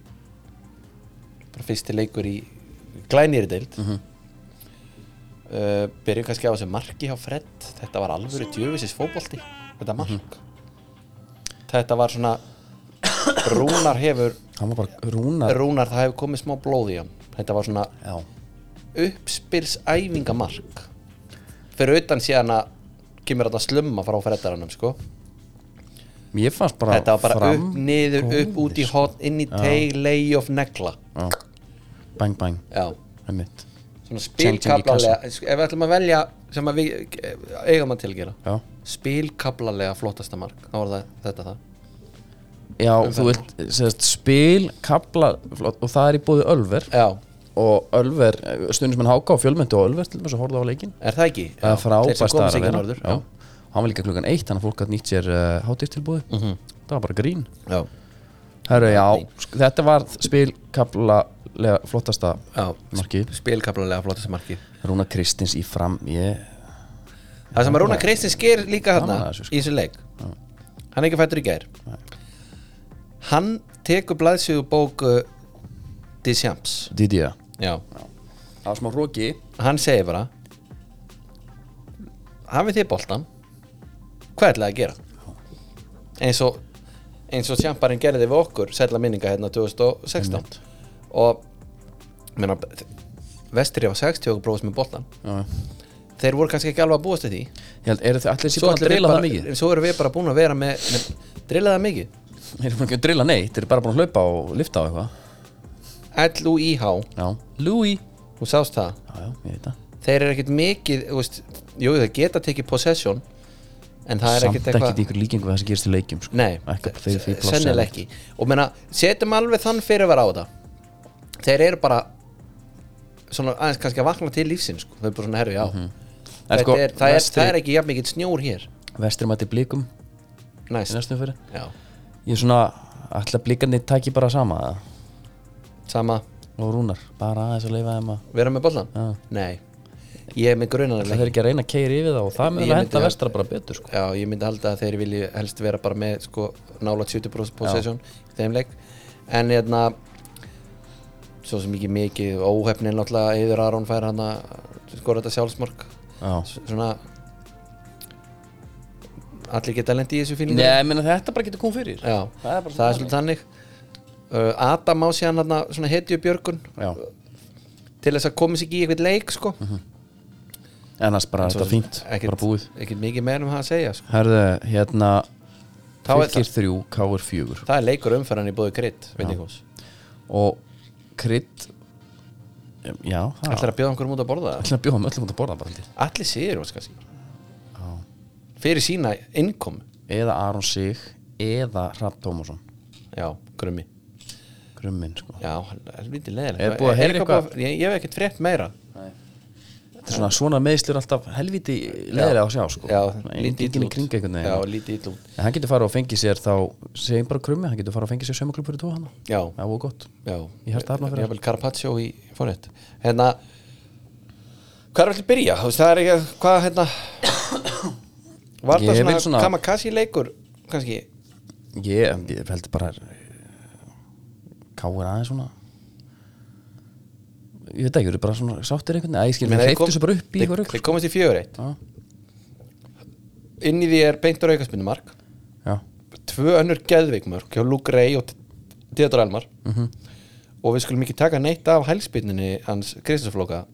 bara fyrsti leikur í glænýri deild. Mhm. uh, Byrjum kannski á þessu marki hjá Fred. Þetta var alvöru djöfisins fótbolti, þetta mark. Þetta var svona Rúnar hefur hann var bara rúnar Rúnar, það hefur komið smá blóð í hann. Þetta var svona Já, uppspilsæfingamark fyrir utan síðan að kemur þetta slumma frá Freddaranum sko. mér fannst bara Þetta var bara fram upp, niður, upp, út í hot, inn í teig, lay of negla. Já, bang bang, Já, einmitt svona Changing í spilkablalega. Ef við ætlum að velja sem að við eigum að tilgera, Já, spilkablalega flottasta mark, þá var það þetta það. Já þú vilt segast, spil, kabla flott, og það er í bóði Ölver Já, og Ölver, stundismenn Háka og Fjölmyndu og Ölver til þess að horfa á leikinn er það ekki? Það er Já, frábært þeir sem komast staðar ekki að vera. norður. Já. Hann var líka klukkan eitt þannig að fólk gæti nýtt sér uh, hátíðstilbúði Mhm. Það var bara grín Já, Herru, já, sk- þetta var spilkablalega flottasta já, markið spilkablalega flottasta marki. Rúna Kristins í fram ég, Það sem að Rúnar Kristins ger líka Gaman hérna að þessu, sko. í þessu leik. Hann er ekki fættur í gær. Hann tekur blaðsögu bóku Deschamps. Didier Já, Það var smá hróki hann segir bara: hafið þið boltan, hvað ætlaði að gera? Eins og eins og Tjamparinn gerði við okkur sælla minninga hérna tvö þúsund og sextán. Og meina, Vestri á sextíu prósent með boltan. Já, þeir voru kannski ekki alveg að búast við því. Ég held, eru þið allir sér Svo búin að allir drilla bara- það mikið? en svo erum við bara búin að vera með, með drilla það mikið. Þeir eru búin ekki að drilla neitt, þeir eru bara búin að hlaupa og lifta á eitthvað L U I H, Já, Louis þú sást það. Já, já, ég veit það Þeir eru ekkert mikið, þú veist, jú það geta tekið possession, en það er Samt ekkert ekki eitthvað. ykkur líkingu við það sem gerist í leikjum sko. Nei, Ekki fyrir því plássi sennilega ekki. Og meina, setjum alveg þann fyrirvara á þetta. Þeir eru bara svona aðeins kannski að vakna til lífsins sko. Þau eru bara svona herfi, já En Þetta sko, er, það, er, vestri- það er ekki jafn mikið snjór hér. Vestri mætti blikum í Næst, næstum fyrir já, Ég er svona, ætla blikarnir tæki bara sama eða? sama Og rúnar, bara aðeins að leifa þeim að Vera með bollan? Já. Nei, ég er með grunan Það er ekki að reyna að keira yfir það og það Ég mun að myndi henda að- vestra bara betur sko. Já, ég myndi halda að þeir vilji helst vera bara með sko nála sjötíu prósent possession í þeim leik. En hérna svo sem ekki mikið óhefnin náttúrulega Eiður Aron fær hann að skora þetta sjálfsmark. Já. Svona allir geta lent í þessu fílingu. Nei, ég meina þetta bara getur komið fyrir Já, Það er bara það er svona svolítið þannig. uh, Adam á síðan hann svona hetju björgun Já, til þess að koma sig í eitthvað leik sko. ennast bara þetta er fínt, bara búið Ekkert mikið meira um það að segja sko. Herðu, hérna Þá er Fylkir þrjú, K R fjögur Það er leikur umferðan í bóði krydd veitingahús. Og krydd Já, það Ætlar að bjóða einhverjum út að borða það? ætla að bjóða um öllum út að borða bara held ég. Allir sigur kannski fyrir sína innkomu. Eða Aron Sig Eða Hrafn Tómasson Já, grummi. Grumminn sko Já, helviti leðilegt. Er búið að heyra eitthvað? búið- Ég, ég hef ekkert frétt meira. Þetta er svona, svona meðslur alltaf helviti leðilega að sjá sko Já, lítið illa í út. kringa einhvern Já, veginn lítið illa út. En hann getur farið og fengið sér þá segjum bara krummi, hann getur farið og fengið sér sömuklub fyrir tvo hana Já, Það var gott já. Í hjarta Hafnarfjarðar. Ég hef vel Carpaccio í fórrétt. Hérna, hvað er allir byrja? Þú veist, það er ekki, hvað, hérna, var Ég það vil svona, svona- Kamakasi leikur, kannski? Ég, ég held bara Káir aðeins svona Ég veit ekki, eru bara svona sáttir einhvern veginn Æ, ég skil, Men þeir þeir kom- hleyptu sér bara upp í þeir- eitthvað rugl. Þeir komast í fjögur eitt. Já. Inn í því er beintur aukaspinnumark. Já, Tvö önnur geðveikmörk hjá Luke Ray og Theodor Elmar. Mhm. Og við skulum ekki taka neitt af hælspinninni hans Kristjánsflóka.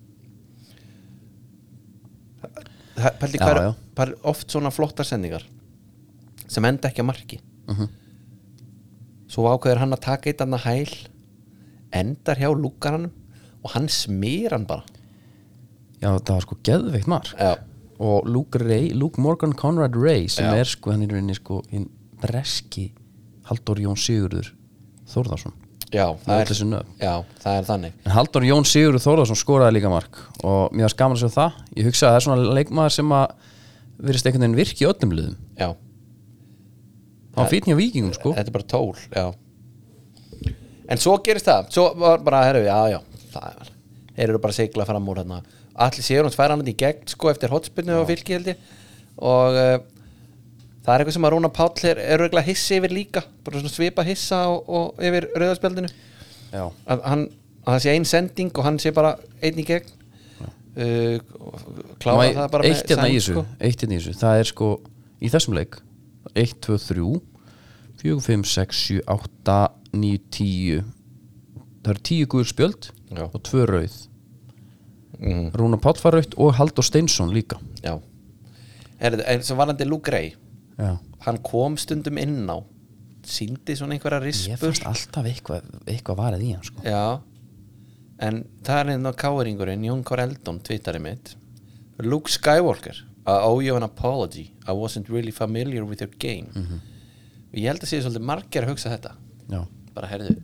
Pældi Já, hver já. par oft svona flottar sendingar sem enda ekki að marki. Mhm. Svo ákveður hann að taka eitt annað hæl, endar hjá lúkaranum og hann smýr hann bara. Já, það var sko geðveikt mark Já, Og Luke Ray, Luke Morgan Conrad Ray sem Já. er sko, hann er í rauninni sko hinn breski Halldór Jón Sigurður Þórðarsson já, Það það er er, þessi nöfn já, það er þannig. En Halldór Jón Sigurður Þórðarsson skoraði líka mark og mér var skaman að sjá það Ég hugsa að það er svona leikmaður sem að virðist einhvern veginn virki í öllum liðum Já, Það var fínn hjá Víkingum sko þetta er bara tól, já. En svo gerist það, svo var bara, herru, já, já, það er, þeir eru bara að segla fram úr hérna. Allir séur hans fær hann í gegn, sko, eftir hotspinnu og fylki, held ég. Og uh, það er eitthvað sem að Rúnar Páll er, er regla hissi yfir líka, bara svona svipa hissa og, og yfir rauðarspjaldinu. Já, Að, hann, að það sé ein sending og hann sé bara einn í gegn. Uh, klára Má ég- það bara eitt hérna í sæng, þessu sko. Eitt hérna í þessu, það er sko í þessum leik eitt, tvö, þrjú fjögur, fimm, sex, sjö, átta níu, tíu Það eru tíu guður spjöld Já. og tvö rauð Mhm. Rúnar Páll var rautt og Halldór Steinsson líka Já. Er, en svo varandi Luke Ray, Já. hann kom stundum inn á, sýndi svona einhverja Ég rispur. fannst alltaf eitthvað eitthvað varðið í hann sko. Já, en það er einn á káeringurinn Jón Kár Eldon, twittari mitt. Luke Skywalker, I owe you an apology, I wasn't really familiar with your game. Mhm. Og ég held að sé svolítið margir að hugsa þetta. Já. Bara herðu,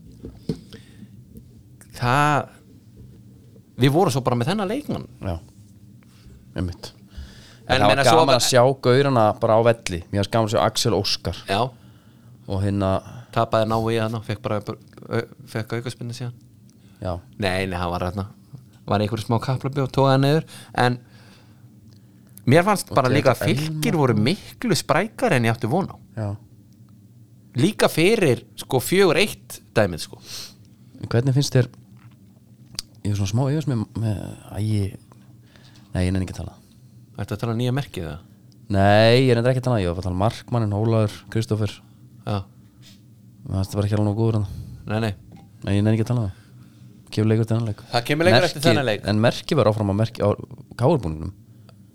það, við vorum svo bara með þennan leikmann. Já, einmitt En En það meina var svo- gaman að sjá gaurana bara á velli Mér var gaman að sjá Axel Óskar Já, og hérna, tapaði ná í hann og fekk bara fekk aukaspinnu síðan. já, Nei, nei, hann var hérna var einhverju smá kaplabi og tóða niður. En mér fannst bara Theodor líka að Fylkir voru miklu sprækar en ég átti von á. já Líka fyrir sko fjögur eitt dæmið sko. En hvernig finnst þér Ég er svona smá yfir með, með að ég Nei, ég nenni ekki að tala Ættu að tala um nýja merkið það? Nei, ég nenni ekki að tala Ég var að tala um Markmannin, Hólaður, Kristófer Já, Mér fannst það bara ekki alveg nóg góður hann nei, nei. Nei, ég nenni ekki að tala um það Kefur leikur til þennan leik Það kemur leikur eftir þennan leik. En merki var áfram að merki á káurbúningnum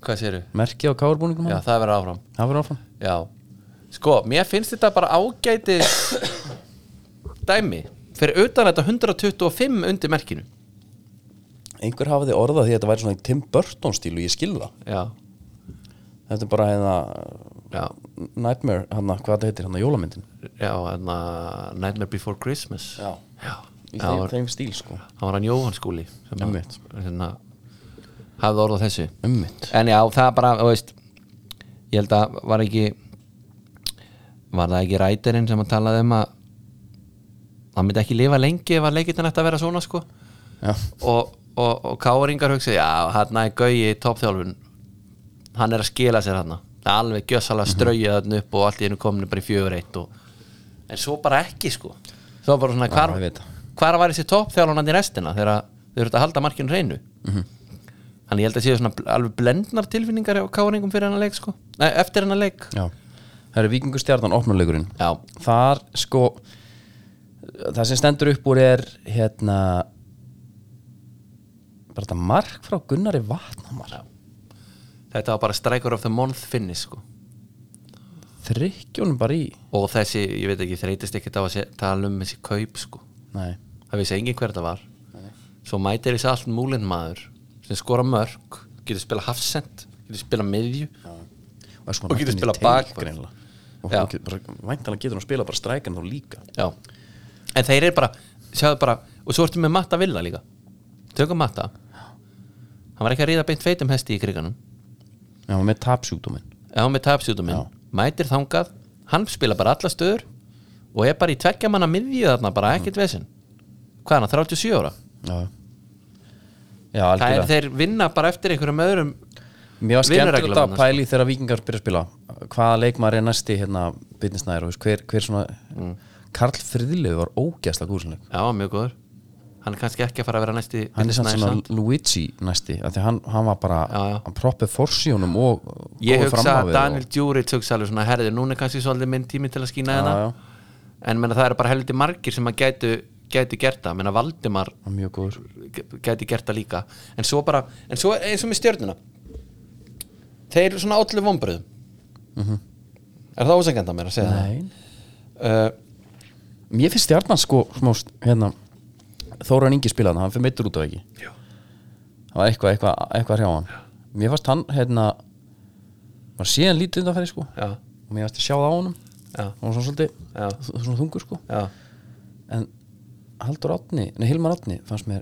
Hvað séru? merkið á káurbúningum Já, það verður áfram það verður áfram Já, sko, mér finnst þetta bara ágæti dæmi fyrir utan þetta hundrað tuttugu og fimm undir merkinu einhver hafa þið orðað því að þetta væri svona í Tim Burton stíl og ég skil það Já, þetta er bara hérna já, Nightmare, hana, hvað þetta heitir, hérna jólamyndin já, hérna Nightmare Before Christmas já, Já, í Já, þeim, var- þeim stíl sko það var hann Jóhann skúli sem að- Einmitt. hérna, hafði orðað þessu ummitt En já, það bara, þú veist ég held að var ekki var það ekki ræterinn sem að talaði um að það myndi ekki lifa lengi ef að leikirna ætti að vera svona sko já, og, og, og káringar hugsaði já, hann er Gauji í toppþjálfun hann er að skila sér hann það er alveg gjössalega strauja þarna upp og allt í einu kominu bara í fjögur eitt og... en svo bara ekki sko svo bara svona, hvar, ég veit það. hvar var þessi toppþjálfun hann í restina þegar þau eru að halda markinu hreinu Mhm. Þannig ég held að séu svona alveg blendnar tilfinningar á káringum fyrir hennar leik sko Nei, eftir hennar leik já það er Víkingur Stjarnan, opnuleikurinn Já, þar sko það sem stendur upp úr er hérna bara þetta mark frá Gunnari Vatnamar Já. Þetta var bara striker of the month finish sko þrykkjónum bara í og þessi, ég veit ekki, þreytist ekkert á að se- tala um þessi kaup sko nei, það vissi engin hver það var svo mætir þessi allt múlinn maður sem skora mörg, getur spila hafsend getur spila miðju og, sko Og getur mættur í spilað teik bakvörð. greinilega. og Já. hún getur bara, væntanlega getur hann að spila bara strækjan þá líka Já. En þeir eru bara, sjáðu bara og svo ertu með Matta Villa líka tökum Matta hann var ekki að ríða beint feitum hesti í kriganum já, með tapsjúkdóminn ef hann með tapsjútuminn, Já. mætir þangað hann spila bara alla stöður og er bara í tveggja manna miðju þarna bara ekkert vesinn hvað er hann, þrjátíu og sjö ára já, já það er algjörlega þeir vinna bara eftir einhverjum öðrum mér var skemmtilegt vinnureglum að annars. pæli þegar Víkingar byrja að spila hvaða leikmaður er næsti hérna byrnisnæður og veist, hver, hver svona Mm. Karl Friðlegu var ógæslega gúsleik já, mjög góður hann er kannski ekki að fara að vera næsti hann er samt næsti svona samt. Luigi næsti af því hann, hann var bara Já, já. hann proppið forsjónum og ég góður hugsa fram á að við Daniel og, Djuric hugsa alveg svona herði, núna er kannski svolítið minn tími til að skína já, þetta já, en menna, það eru bara heldur margir sem að gætu, gætu gert það, menna Valdimar hann er mjög góður gæti gert það líka en svo bara, en svo eins og með stjörnuna þeir eru svona átlu vonbröðum Mhm. er það ósengenda mér að segja Nei. það uh, mér finnst stjarnan sko smá, hérna, Þóran Ingi spilaði hann fyrir meittur út af ekki Já. það var eitthvað, eitthvað, eitthvað hjá hann mér fannst hann hérna var síðan lítið undan færi sko já, og mér fannst ég sjá það á honum já, og hann var svona svolítið Já. svona þungur sko já, en Haldur Árni, nei Hilmar Árni fannst mér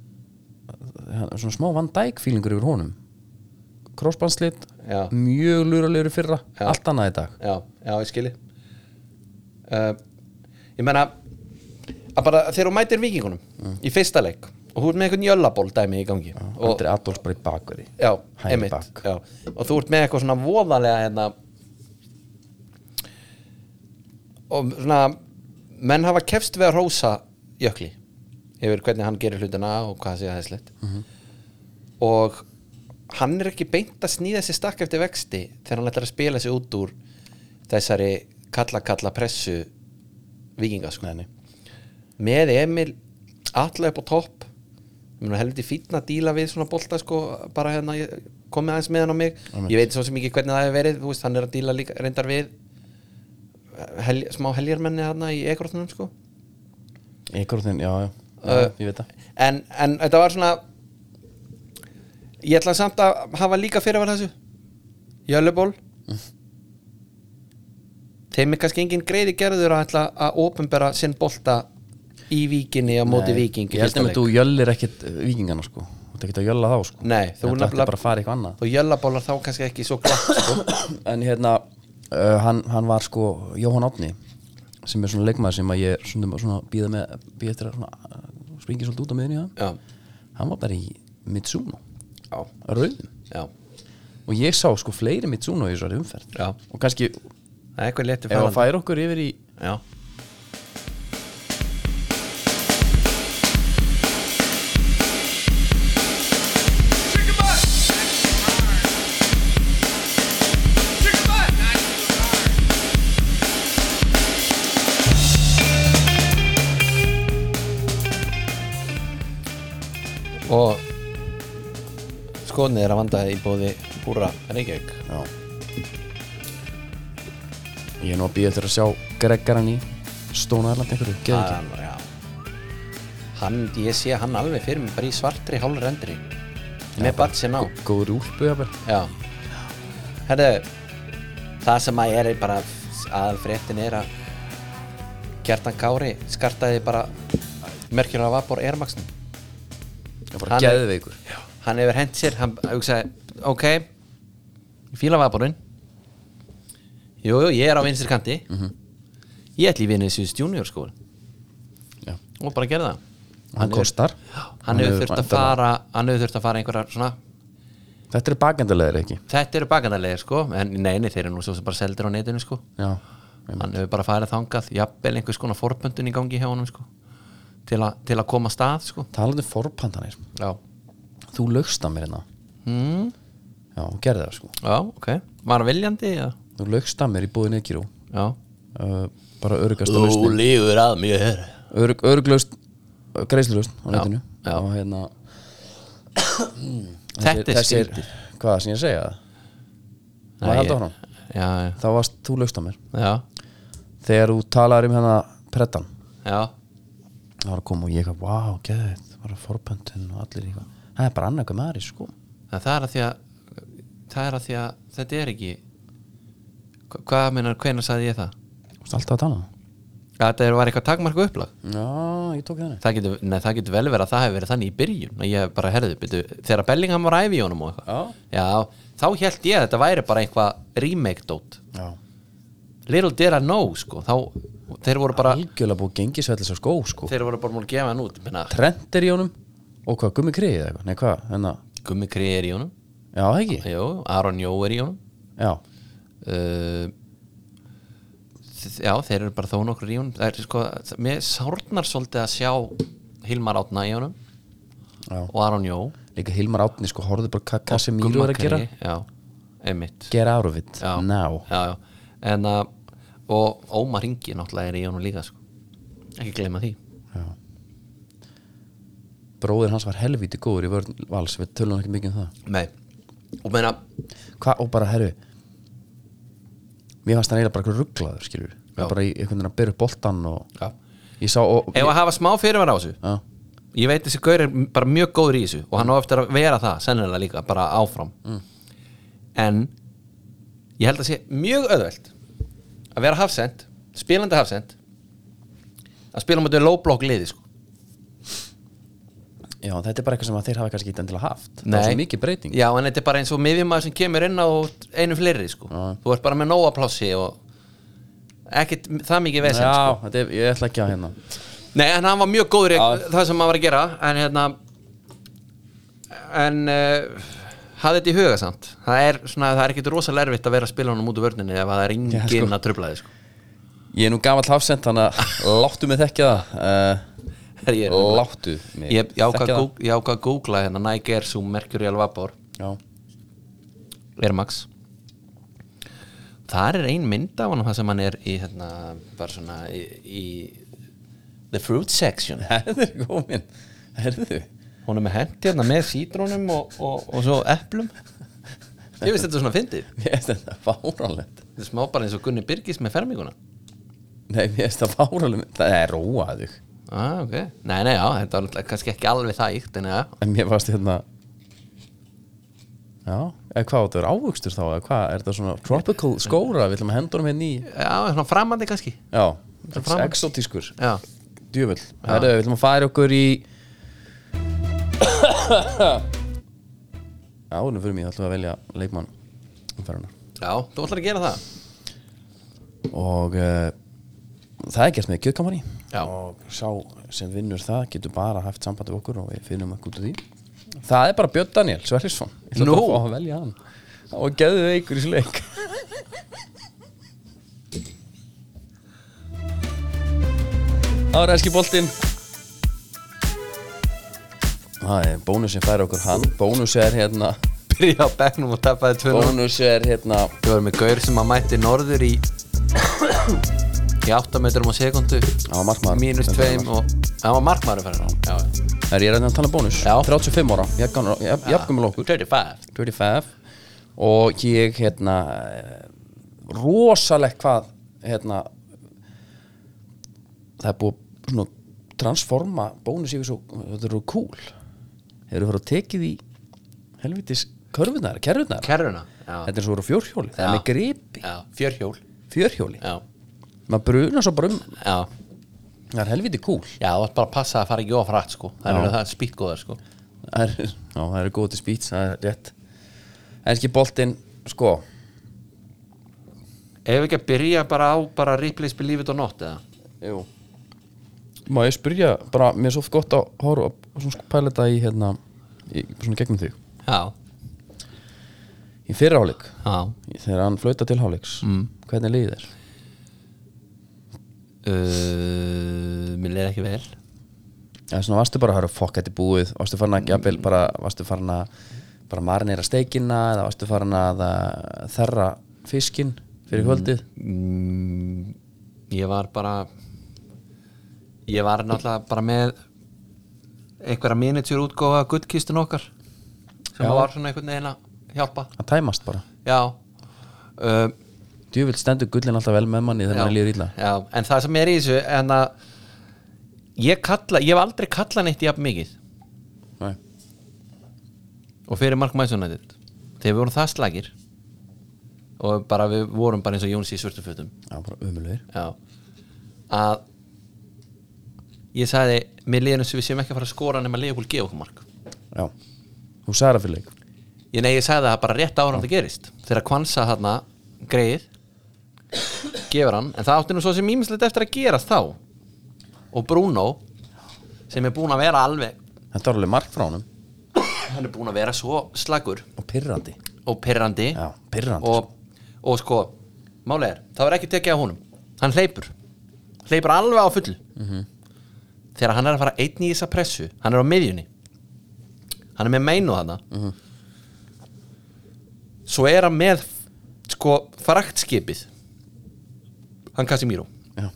hann- svona smá Van Dijk fílingur yfir honum crossbandslit Já. mjög luralegur í fyrra Já. allt annað í dag já, já, ég skilji uh, ég meina að bara þegar þú mætir vikingunum í fyrsta leik og þú ert með einhvern jöllaból dæmi í gangi og, Andri Adolfs bara í bakverði já, Hægri einmitt bak. já. og þú ert með eitthvað svona voðalega hérna og svona menn hafa kefst við að rósa Jökli yfir hvernig hann gerir hlutina og hvað sé að hæslegt Mhm. og hann er ekki beint að sníða sér stakk eftir vexti þegar hann ætlar að spila sig út úr þessari kalla kalla pressu vikinga sko. nei, nei. með Emil alla upp á topp helviti fínn að díla við svona bolta sko, bara hérna ég- komið aðeins með hann á mig Amen. ég veit svo sem ekki hvernig það hefur verið þú veist, hann er að díla líka, reyndar við hel, smá heljarmenni hérna í ekróttunum sko. Ekorðin, já, já, já Uh, ég veit það en, en þetta var svona ég ætla samt að hafa líka fyrir að vera þessu Jöluból Mm. þeim er kannski engin greiði gerður að ætla að opinbera sinn bolta í víkinni á móti Nei, víking í ég held fyrsta að leik. þú jöllir ekkit uh, víkingana sko þú ert ekkit að jölla þá sko Nei, þú þú ætti nefnilega- bara að fara eitthvað annað og jölabólar þá kannski ekki svo glatt sko. en hérna uh, hann, hann var sko Jóhann Árni sem er svona leikmaður sem að ég svona, svona býða með býða eftir að svona, uh, springi svolítið út á miðinni ja. já, hann var bara í Mitsuno já, rauðum já, og ég sá sko fleiri Mitsuno í þessari umferð já og kannski það er eitthvað léttu ef að færa okkur yfir í já, og skoðnið er að vanda í bóði Húrra, Reykjavík Já Ég er nú að býja eftir að sjá Greggaran í Stone Island einhverju, geði ekki hann, já. hann, ég sé hann alveg fyrir mig bara í svartri hálfur endri með batsin á Góður úlpu, jafnvel já herðu, það sem að er bara aðalfréttin er að Kjartan Kári skartaði bara merkjur af Vapor Air Maxnum Já, bara geðveikur hann hefur hent sér, hann hugsaði ok, ég fíla Vaporinn jú, jú, ég er á vinstri kanti Mhm. ég ætli í Vinicius Junior sko Já. og bara gerði það Hann hefur- kostar hann hefur þurft að væntanlega- fara hann hefur þurft að fara einhverjar svona Þetta er bakendalegir ekki þetta eru bakandarlegir sko en neini, þeir eru nú svo sem bara seldir á netinu sko Já, hann hefur bara farið þangað jafnvel einhvers konar forböndun í gangi hjá honum sko til, a, til að koma að stað sko talandi um forpantanir já, Þú laugst að mér hérna mm, Já, hún gerði það sko já, ok var hann viljandi, já, Þú laugst að mér í búið Negiró já. uh, Bara örugasta lausnin lífur að mér Örug, Öruglaust, greiðslulaust á Já, netinu já. Og hérna Þetta er þessir, skrítið. Hvað sem ég að segja það Má ég halda áfram? já, já, Þá varst þú laust að mér já, Þegar þú talaður um hérna Prettan já. Það var að koma og ég eitthvað, wow, geðið Það var að forböndin og allir eitthvað Það er bara annað eitthvað með aðri sko En það er að því að það er að því að þetta er ekki Hva- hvað meinar, hvenær sagði ég það? Þú varst alltaf að tala um það Að þetta er- var eitthvað takmarka upplag Já, ég tók það það getur, nei, það getur vel verið að það hefur verið þannig í byrjun að ég bara herði, byrju, þegar Bellingham var æfi í honum og eitthvað Já. já, þá held ég að þetta væri bara eitthvað remake dót Já little did I know, sko þá, þeir voru bara, Algjörlega búið gengisvellis á skó sko þeir voru bara múin að gefa hann út minna, Trent er í honum Og hvað, gummi kriðið eða eitthvað Nei, hvað, hérna Gummi Kri er í honum Já, það ekki Jó, Aron Jó er í honum Já, uh, þ- já, þeir eru bara þó nokkur í honum það er sko, mér sárnar svolítið að sjá Hilmar Átna í honum já og Aron Jó Líka Hilmar Átni sko, horfðu bara hvað og Casemiro Gumma er að gera Kri, já, einmitt Get out of it, já, now já, já. En að og Ómar Ingi náttúrulega er í honum líka sko. ekki gleyma því Já. Bróðir hans var helvíti góður í vörn Vals Við tölum ekki mikið um það Nei. og meina, Hvað, og bara, herru Mér fannst hann eiginlega bara eitthvað rugglaður, skilur Já. Bara í einhvern veginn að byrja upp boltan og já. Ég sá og, ef að hafa smá fyrirvar á þessu Já, ég veit þessi gaur er bara mjög góður í þessu og hann á eftir að vera það, sennilega líka bara áfram Mm. en ég held að sé mjög auðvelt að vera hafsend spilandi hafsend að spila mútið low block liði sko. já, þetta er bara eitthvað sem að þeir hafa kannski ekki endilega haft Það Nei. var svo mikið breyting já, en þetta er bara eins og miðjumæður sem kemur inn á einu fleiri sko. Já. þú ert bara með nóga plássi og ekkert það mikið vesen Já, sko. þetta er, ég ætla ekki að hérna Nei, en hann var mjög góður í Já. það sem hann var að gera en hérna en uh, hafði þetta í huga samt það er, svona, það er ekkert rosalega erfitt að vera að spila honum út úr vörninni ef það er enginn Já, sko. að trufla þig sko. Ég er nú gamall hafsend, þannig að láttu mig þekkja það uh, ég, er- Láttu mig ég, ég ákvað þekkja að gúg- ég ákvað að googla hérna Nike Air Zoom Mercurial Vapor Já, Air Max þar er ein mynd af hann það sem hann er í hérna, bara svona í, í the fruit section þetta er komin Herðu hún er með hendi hérna með sítrónum og, og, og svo eplum ég veist þetta svona fyndið Mér finnst þetta fáránlegt þetta er smá bara eins og Gunni Birgis með ferminguna Nei, mér finnst það fáránlegt Það er róaðu ah, ok, nei, nei, já, þetta var náttúrulega kannski ekki alveg það íkt en já, En mér fannst hérna Já, eða hvað, þetta er ávöxtur þá eða hvað, er þetta svona tropical skóra við ætlum að henda honum hérna í já, svona framandi kannski Já, er framan. exotískur já, Djöfull, herðu, við ætlum að færa okkur í Já, nú fyrir mig, ætlum við að velja leikmann umferðunar já, þú ætlar að gera það og uh, það er gert með kjötkampani Já. og sá sem vinnur það getur bara haft samband við okkur og við finnum eitthvað út af því það er bara Björn Daniel Sverrisson ég ætla Nú. bara að fá að velja hann og geðu veikur í þessu leik Það er eski boltinn það er bónus sem fær okkur hann bónus er hérna byrja á bekknum og tapaði tvö núll bónus er hérna ég var með gaur sem að mætti norður í í átta metrum á sekundu það var markmaður mínus tveim og það var markmaður fyrir hann já, er ég reyna að tala um bónus Já. þrjátíu og fimm ára jafngammal okkur þrjátíu og fimm þrjátíu og fimm og ég hérna rosalegt hvað hérna það er búið svona transforma bónus yfir svo, þetta eru cool þeir eru fyrir að tekið í helvitis körfunar, kerfunar Kerruna, já. þetta er svo voru fjórhjóli, það er með gripi Já, fjörhjól fjórhjóli, Já, maður bruna svo bara um já það er helviti cool Já, þú ætti bara að passa að fara ekki of hratt sko Það Já. eru það spýtgóðar sko það er, já, það eru góð til spýts, það er rétt enski boltinn, sko Ef við ekki að byrja bara á bara replace believe it or not eða jú má ég spyrja, bara, mér er svo gott að horfa og svona pæla þetta í hérna í, svona gegnum þig Já, í fyrra hálfleik, já þegar hann flauta til hálfleiks mm. hvernig liðið þér? uh, Mér leið ekki vel Já, svona varstu bara að höra fokk þetta er búið varstu farin að jafnvel bara varstu farin að bara marinera steikina eða varstu farin að þerra fiskinn fyrir kvöldið mm, Ég var bara Ég var náttúrulega bara með einhverja miniatúr útgóða gullkistun okkar sem Já. var svona einhvern veginn að hjálpa að tæmast bara Já uh, djúvill stendur gullin alltaf vel með manni þegar Já. manni líður illa Já, en það sem er í þessu en að ég kalla, ég hef aldrei kallað neitt jafn mikið Nei. og fyrir Mark Mæsonættið þegar við vorum það slagir og bara við vorum bara eins og Jóns í svörtufötum Já, bara ömulegir Já að ég sagði, mér liður eins og við séum ekki að fara að skora nema Leopold gefa okkur mark Já, þú sagði það fyrir leik ég, nei, ég sagði það bara rétt ára það gerist þegar Kvansa þarna greið gefur hann, en það átti nú svo sem ímislegt eftir að gerast þá og Bruno sem er búin að vera alveg Þetta var alveg mark frá honum hann er búin að vera svo slagur og pirrandi og pirrandi Já, pirrandi og, og sko, málið er það var ekki tekið á honum, hann hleypur hleypur alveg á fullu Mhm. þegar hann er að fara einn í þessa pressu hann er á miðjunni hann er með meinu þarna Mhm. svo er hann með sko fraktskipið hann Casemiro Já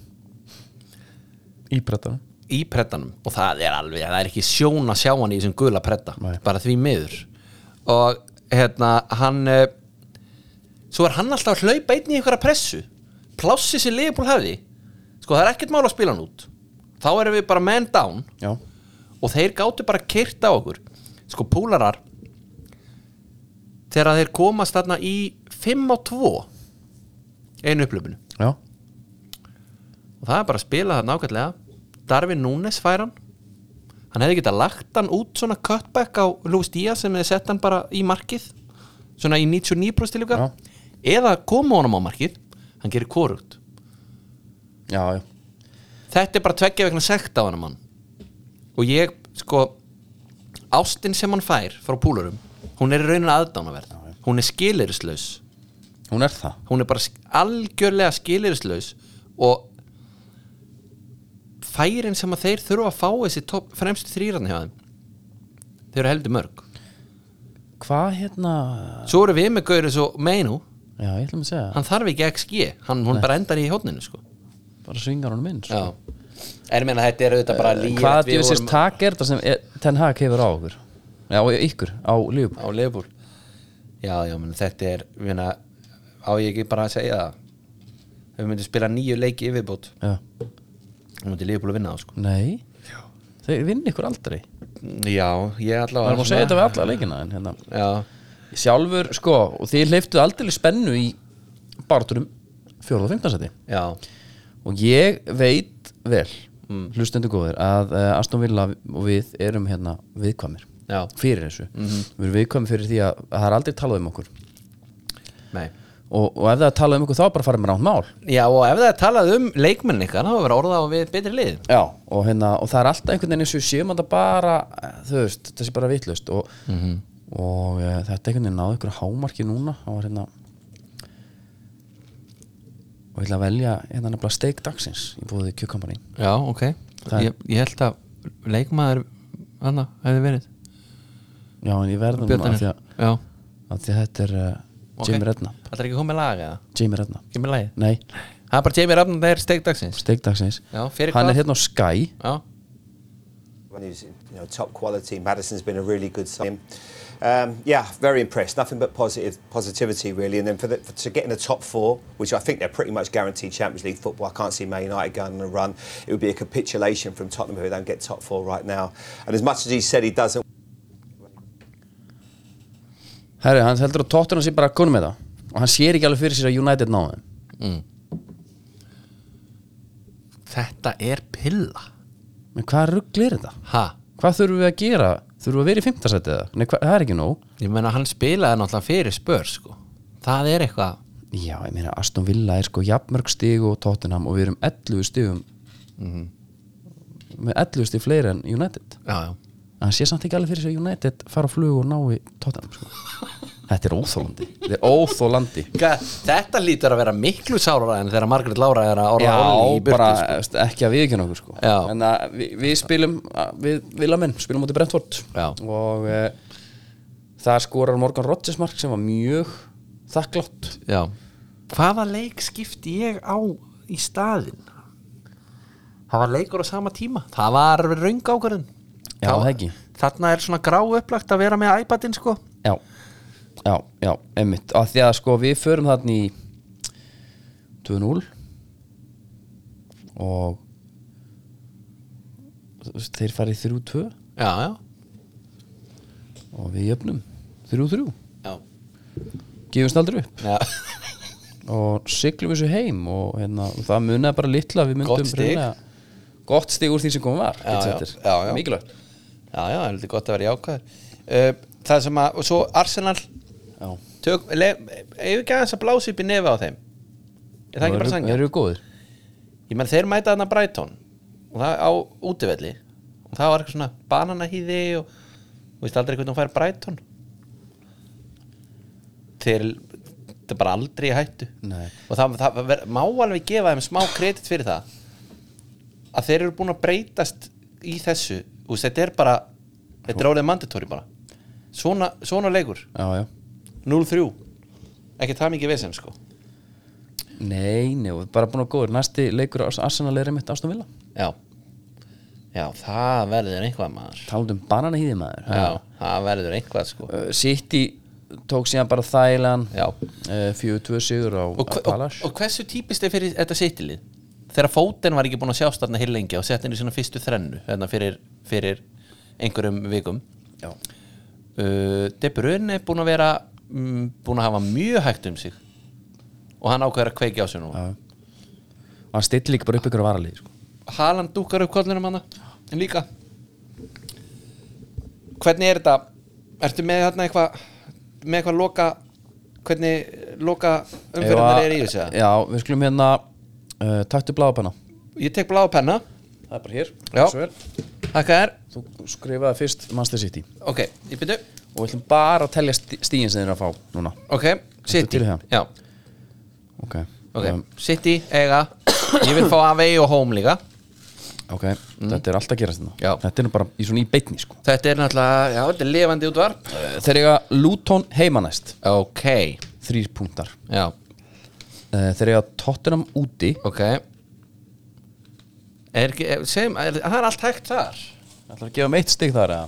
Í brettanum í prettanum og það er alveg, það er ekki sjón að sjá hann í þessum gula pretta Nei. bara því miður og hérna hann uh, svo er hann alltaf að hlaupa einn í einhverja pressu plássi sem Liverpool hefði sko það er ekkert mál að spila hann út þá erum við bara man down Já og þeir gátu bara kyrt á okkur sko púlarar þegar þeir komast þarna í fimm á tvö einu upplöpunu Já og það er bara að spila það nákvæmlega Darwin Núnes fær hann hann hefði getað lagt hann út svona cutback á Luis Díaz sem hefði sett hann bara í markið svona í níutíu og níu prósent til Já. ykkar eða koma honum á markið hann gerir hvorugt Já, já þetta er bara tveggja vegna sekt á hann mann og ég sko ástin sem hann fær frá púlurum hún er í rauninni aðdánaverð Já, já. hún er skilyrðislaus Hún er það hún er bara sk- algjörlega skilyrðislaus og færin sem að þeir þurfa að fá þessi topp, fremstu þrýrarni hjá þeim þeir eru heldur mörg Hvað hérna svo eru við með gaurið svo meinu Já, ég ætlum að segja hann þarf ekki X G, hann, hún bara endar í hótninu sko. Bara svingar honum inn sko. já en ég meina þetta er auðvitað bara líf Hvað djúsist takk er þetta sem er, Ten Hag hefur á okkur Já, og ykkur, á Liverpool á Leifbúl já, já, menn þetta er meina, á ég ekki bara að segja það ef við myndum spila nýju leiki yfirbót Já þá myndi Leifbúl að vinna á sko. Nei Þeir vinna ykkur aldrei já, ég Það allavega er má segja þetta við alla leikina En hérna já, Sjálfur, sko Og þið hleyftu aldrei spennu í Barturum fjórða og fimmtansæti já, Og ég veit vel mm. Hlustendur góðir Að uh, Aston Villa og við erum hérna viðkvæmir já, Fyrir þessu Mhm. Við erum viðkvæmir fyrir því að, að það er aldrei talað um okkur nei Og, og ef það er talað um okkur þá bara farið með ránt mál já, og ef það er talað um leikmenn ykkar þá verður orðað á við betri lið Já, og, hérna, og það er alltaf einhvern veginn eins og séum að það bara, eh, þú veist, þessi bara vitlaust og, Mhm. og e, þetta einhvern veginn náðu ykkur hámarki núna það var hérna og ég ætla að velja hérna nefnilega steik dagsins í búið kjökkampani já, ok, Það er- ég, ég held að leikmaður hana hefði verið Já, en ég verðum Björn að því Daníel. að, já, að því að þetta er uh, ok. Jamie Redknapp Það er ekki komið lag eða? Jamie Redknapp, Kemur lagið? nei, Það er bara Jamie Redknapp, það er steik dagsins steik dagsins Já, fyrir Hann hvað? er hérna á Sky Já, When he's you know top quality, Madison's been a really good sign. Um, yeah, very impressed. Nothing but positive positivity, really. And then for, the, for to get in the top four, which I think they're pretty much guaranteed Champions League football. I can't see Man United going on a run. It would be a capitulation from Tottenham if they don't get top four right now. And as much as he said he doesn't... Herri, hann heldur að Tottenham sé bara konum með það og hann sér ekki alveg fyrir sér að United ná þeim. mm. Þetta er pilla. Men hvað rugl er þetta? Ha? Hvað þurfum við að gera? Þurfum við að vera í fimmta sæti eða? Nei, hva, það er ekki nóg. Ég meina hann spilaði náttúrulega fyrir Spurs sko. Það er eitthvað. Já, ég meina Aston Villa er sko jafnmörg stig og Tottenham og við erum ellefu stigum mm-hmm. með ellefu stig fleiri en United. Já, já. En hann sé samt ekki alveg fyrir sér að United fara á flug og ná í Tottenham sko. Þetta er óþólandi. Þetta er óþólandi. Þetta lítur að vera miklu sárara en þegar Margrét Lára er að orða Olli í burtu. Já, bara sko. ekki að viðkynna okkur sko. Já. En að við, við spilum við Villamenn, spilum mútið Brentford. Já. Og e, það skorar Morgan Rodgers mark sem var mjög þakklátt. Já. Hvaða leik skipti ég á í staðinn? Það var leikur á sama tíma. Það var röng ákvörðun. Já, það ekki. Þarna er svona grá upplagt að vera með iPadin sko. Já. Já, já, einmitt af því að sko við förum þarna í tvö núll og þeir farið þrjú tvö Já, já. og við jöfnum þrjú þrjú Já. gefumst aldrei upp Já. og siglum þessu heim og hérna, það munaði bara litla við myndum Gott stig. hreinlega- gott stig úr því sem komum var Já, já. Já, já. mikilvægt. Já, já, það er litið gott að vera jákvæður. uh, Það sem að, og svo Arsenal Já. tök, le, Ef ekki aðeins að blása upp í nefi á þeim. Er það ekki bara sangja? Þeir eru góðir. Ég menn þeir mæta þarna Brighton og það á útivelli og það var eitthvað svona bananahýði og þú veist aldrei hvernig hún fær Brighton. Þeir þetta er bara aldrei í hættu. Nei. Og það, það ver, má alveg gefa þeim smá kredit fyrir það að þeir eru búin að breytast í þessu. Þú veist, þetta er bara þetta er orðið mandatory bara svona, svona leikur Já, já. núll þrjú, ekki það mikið vesen sko. Nei, nei, og bara búin að góður. Næsti leikur á Arsenal er einmitt Aston Villa. Já. Já, það verður einhvað maður. Talandi um bananahýði maður. Já, það verður einhvað sko. Uh, City tók síðan bara þægilegan Já. uh, fjögur tvö sigur á, Og, á hve- og, Palace. og hversu típist er fyrir þetta City-lið? Þegar Foden var ekki búin að sjást þarna hillengi og sett inn í svona fyrstu þrennu þarna fyrir, fyrir einhverjum vikum. Já. uh, De Bruyne er búin að vera mm, búin að hafa mjög hægt um sig og hann ákveður að kveiki á sig nú. Já. Og hann stillir líka bara upp ykkur að varalið sko. Haaland dúkar upp kollunum hana en líka hvernig er þetta ertu með þarna eitthvað með eitthvað loka hvernig loka umferðarnar er í þessu? Já, við skulum hérna uh, taktu bláðapenna. Ég tek bláa penna. Það er bara hér. Já. Svo vel. Þakka þér. Þú skrifaði fyrst Manchester City Ok, ég byrju. og við ætlum bara að telja sti- stigin sem þeir eru að fá núna. Ok, City. til í það? Já, Ok. ok, Um, City, eiga. Ég vil fá away og home líka. ok, þetta er alltaf að gerast þetta. Já. Þetta er nú bara í svona í beinni sko. Þetta er náttúrulega, já, þetta er lifandi útvarp. Uh, Þeir eiga Luton heimanæst. Ok, Þrýr punktar. já, Uh, þeir eiga Tottenham úti. ok. Er ekki, er- segjum, er, það er allt hægt þar. Það ætlar að gefa um eitt stig þar eða?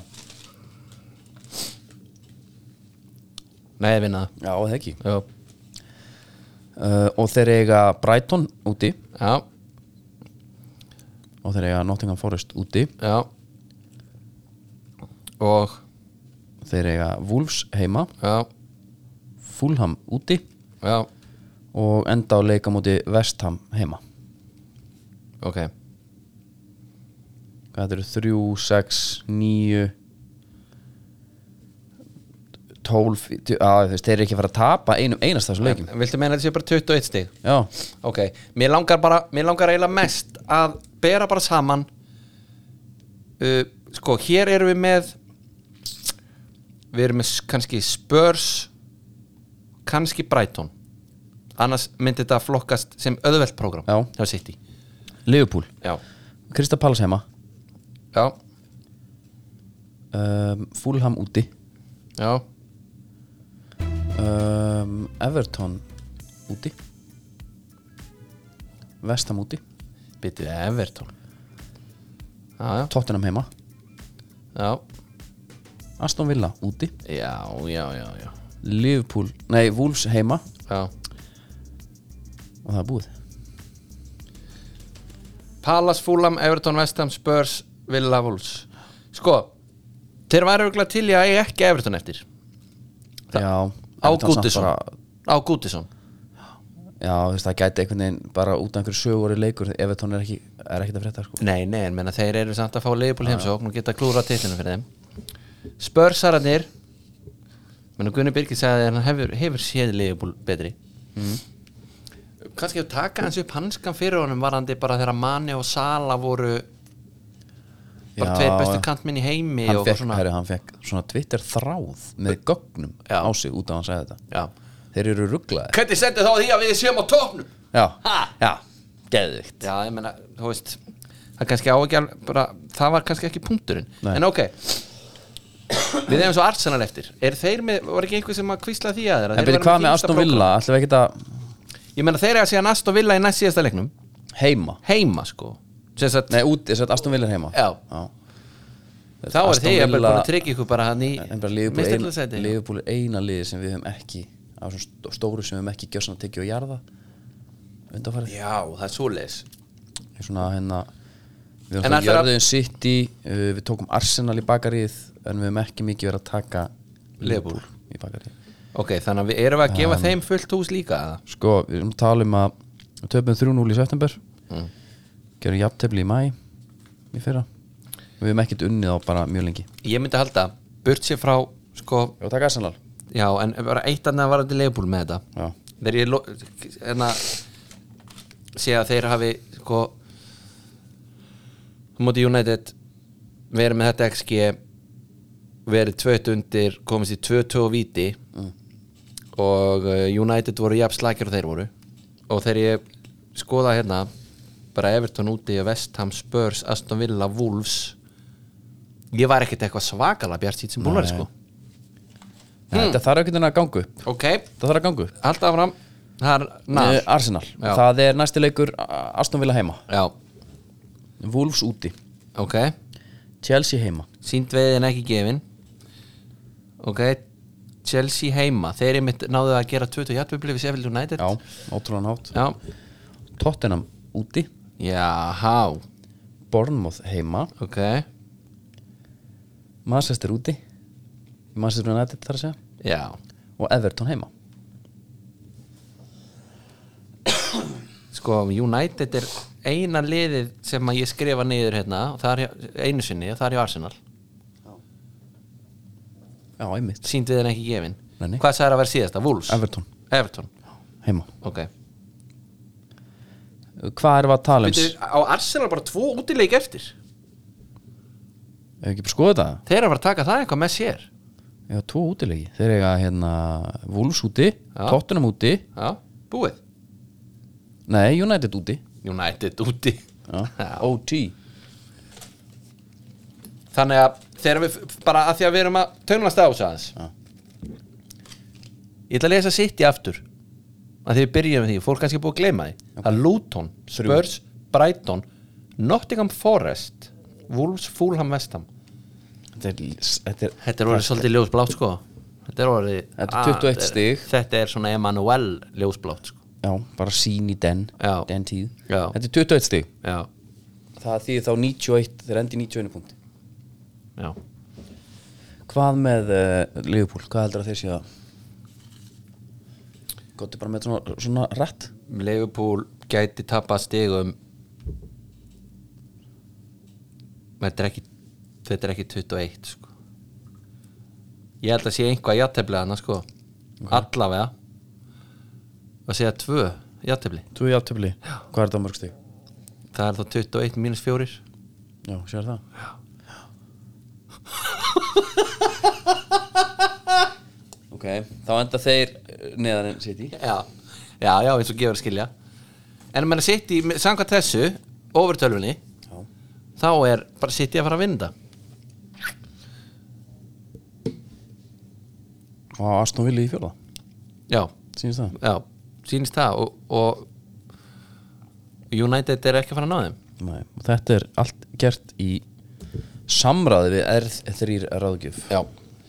Nei, ég vinna það. Já, það ekki. Já, Uh, og þeir eiga Brighton úti já, og þeir eiga Nottingham Forest úti. já. Og, Þeir eiga Wolves heima, já, Fulham úti já, og enda á leika móti West Ham heima. ok. Hvað eru þrjú, sex, níu tólf að þú veist, þeir eru ekki að fara að tapa einum einast þessu leikim. Viltu meina þetta sé bara tuttugu og eitt stig? Já, Ok, mér langar bara, mér langar eiginlega mest að bera bara saman uh, sko, hér erum við með við erum með s- kannski Spurs kannski Brighton annars myndi þetta flokkast sem auðvelt prógram Já. hjá City. Liverpool, Já, Crystal Palace heima, já, um, Fulham úti, já, um, Everton úti, West Ham úti, byttu Everton. Já, já, Tottenham heima, já, Aston Villa úti, Já, já, já, já Liverpool, nei, Wolves heima Já og það er búið. Palace, Fulham, Everton, West Ham, Spurs, Villa, Wolves. Sko, þeir væri örugglega til í að eiga ekki Everton eftir. Já, Á Everton samt Goodison. bara- Á Goodison. Já, þú veist, það gæti einhvern veginn bara út af einhverju sögur í leikur Everton er ekki, er ekkert að frétta sko. Nei, nei, en menna þeir eru samt að fá Liverpool heimsókn og geta klúra titlinu fyrir þeim. Spursararnir, menna Gunni Birgir sagði að hann hefur, hefur séð Liverpool betri. Mm. Kannski að taka hans upp hanskan fyrir honum varandi bara þegar Mane og Sala voru bara Já, tveir bestu kantminn í heimi hann og fekk, svona. herri, hann fekk svona Twitter þráð með gögnum Já. á sig út af hann sagði þetta. Já. Þeir eru rugglaðir. Hvernig sendir þá því að við séum á topnum? Já, Ha? já, geðvikt. Já, ég meina, þú veist það kannski á ekki alveg bara, það var kannski ekki punkturinn. Nei. En ok við hefum svo Arsenal eftir. Er þeir með, var ekki einhver sem að kvísla því að þeirra? En byrju, hvað með Aston Villa? Ætlum við ekki að Ég meina þeir eru að segja Aston Villa í næst síðasta leiknum heima? heima sko. Sem sagt, Nei, úti, þess að Aston Villa er heima. Já. Já. þá er Aston þeir að Villa- búin að tryggja ykkur bara hann í En bara Liverpool ein, meistaraflokksæti. Liverpool er eina liði sem við höfum ekki á svona stó- stóru sem við höfum ekki gjössan að tekja og jarða undanfarið. Já, það er svoleiðis. Í svona hérna við En höfum ætlar að- jörðum City, uh, við tókum Arsenal í bakaríð en við höfum ekki mikið verið að taka Liverpool. í bakaríð. Ok, þannig að við erum að gefa þeim fullt hús líka eða? Sko, við erum að tala um að við töpum þrjú núll í september Mm. gerum jafntefli í mæ í fyrra og við höfum ekkert unnið á bara mjög lengi. Ég myndi halda, burt sér frá sko, Og taka Arsenal. já, en bara eitt annað var til Liverpool með þetta. Já. Þegar ég lo- hérna sé að þeir hafi sko á móti United verið með þetta X G verið tvö undir, komist í tvö tvö og víti Mm. og uh, United voru jafn slækir og þeir voru og þegar ég skoða hérna bara Everton úti, West Ham, Spurs, Aston Villa, Wolves ég var ekkert eitthvað svakalega bjart sýt sem búlari Nei. sko. Þetta þarf ekkert að ganga upp. Ok, Það þarf að ganga upp. halda áfram það er Eh, nál. Arsenal. Já. Það er næsti leikur A- Aston Villa heima. Já, Wolves úti. ok Chelsea heima. sínt veiðin ekki gefin. Ok, Chelsea heima þeir eru mitt náðu að gera tvö tvö jafntöfli við Sheffield United. Já, ótrúlega hátt. Já, Tottenham úti. Jáhá, Bournemouth heima. ok Manchester úti. Manchester United þar að segja. Já, Og Everton heima. sko United er eina liðið sem að ég skrifa niður hérna og það er hjá- einu sinni og það er í Arsenal. Já, einmitt. Sínt veiðin ekki gefin. Nei, nei. Hvað sagði að vera síðasta? Wolves? Everton Everton, heima. ok Hvað erum við að tala um? Bíddu, á Arsenal bara tvo útileik eftir. Ef ekki bara skoða þetta? Þeir eru að fara að taka það eitthvað með sér. Já, tvo útilegi. Þeir eiga hérna Wolves úti, Já. Tottenham úti. Já, búið. Nei, United úti. United úti. Já. Já. O T. Þannig að þegar við bara að því að við erum að tönnast á þessu aðeins. Já. Ég ætla að lesa City aftur að því við byrjum með því, fólk kannski búið að gleyma því. Það er Luton, Spurs, Brighton, Nottingham Forest, Wolves, Fulham, West Ham. Þetta er, þetta er, Þetta er orðið svolítið ljósblátt sko. Þetta er orðið Þetta er Ah, tuttugu og eitt þetta er- stig. Þetta er svona Emmanuel ljósblátt sko. já, bara sín í den. Já. Den tíð. Já. Þetta er tuttugu og eitt stig. Já, Það þýðir þá níutíu og eitt, þeir endi níutíu og einu punkti. já. Hvað með uh, Liverpool? Hvað heldur að þeir séu að Gótti bara með svona, svona rætt? Liverpool gæti tappa stigum. Þetta er ekki Þetta er ekki tuttugu og eitt sko. Ég held að sé einhvað játefli hana sko. Allavega að segja tvö játefli. Þú er játtöfli. Hvað er þetta á mörg stig? Það er þá tuttugu og eitt mínus fjórir. Já, sér það. Ok, þá enda þeir eh, neðan en City. Já, já, já, eins og gefur að skilja. En að menna City, samkvæmt þessu overtölfunni, Já. þá er bara City að fara að vinna. Og Aston Villa í fjórða. Já, Sýnist það? já, sýnist það og, og United er ekki að fara að ná þeim. Nei, og þetta er allt gert í samráði við R þrjú ráðgjöf. Já.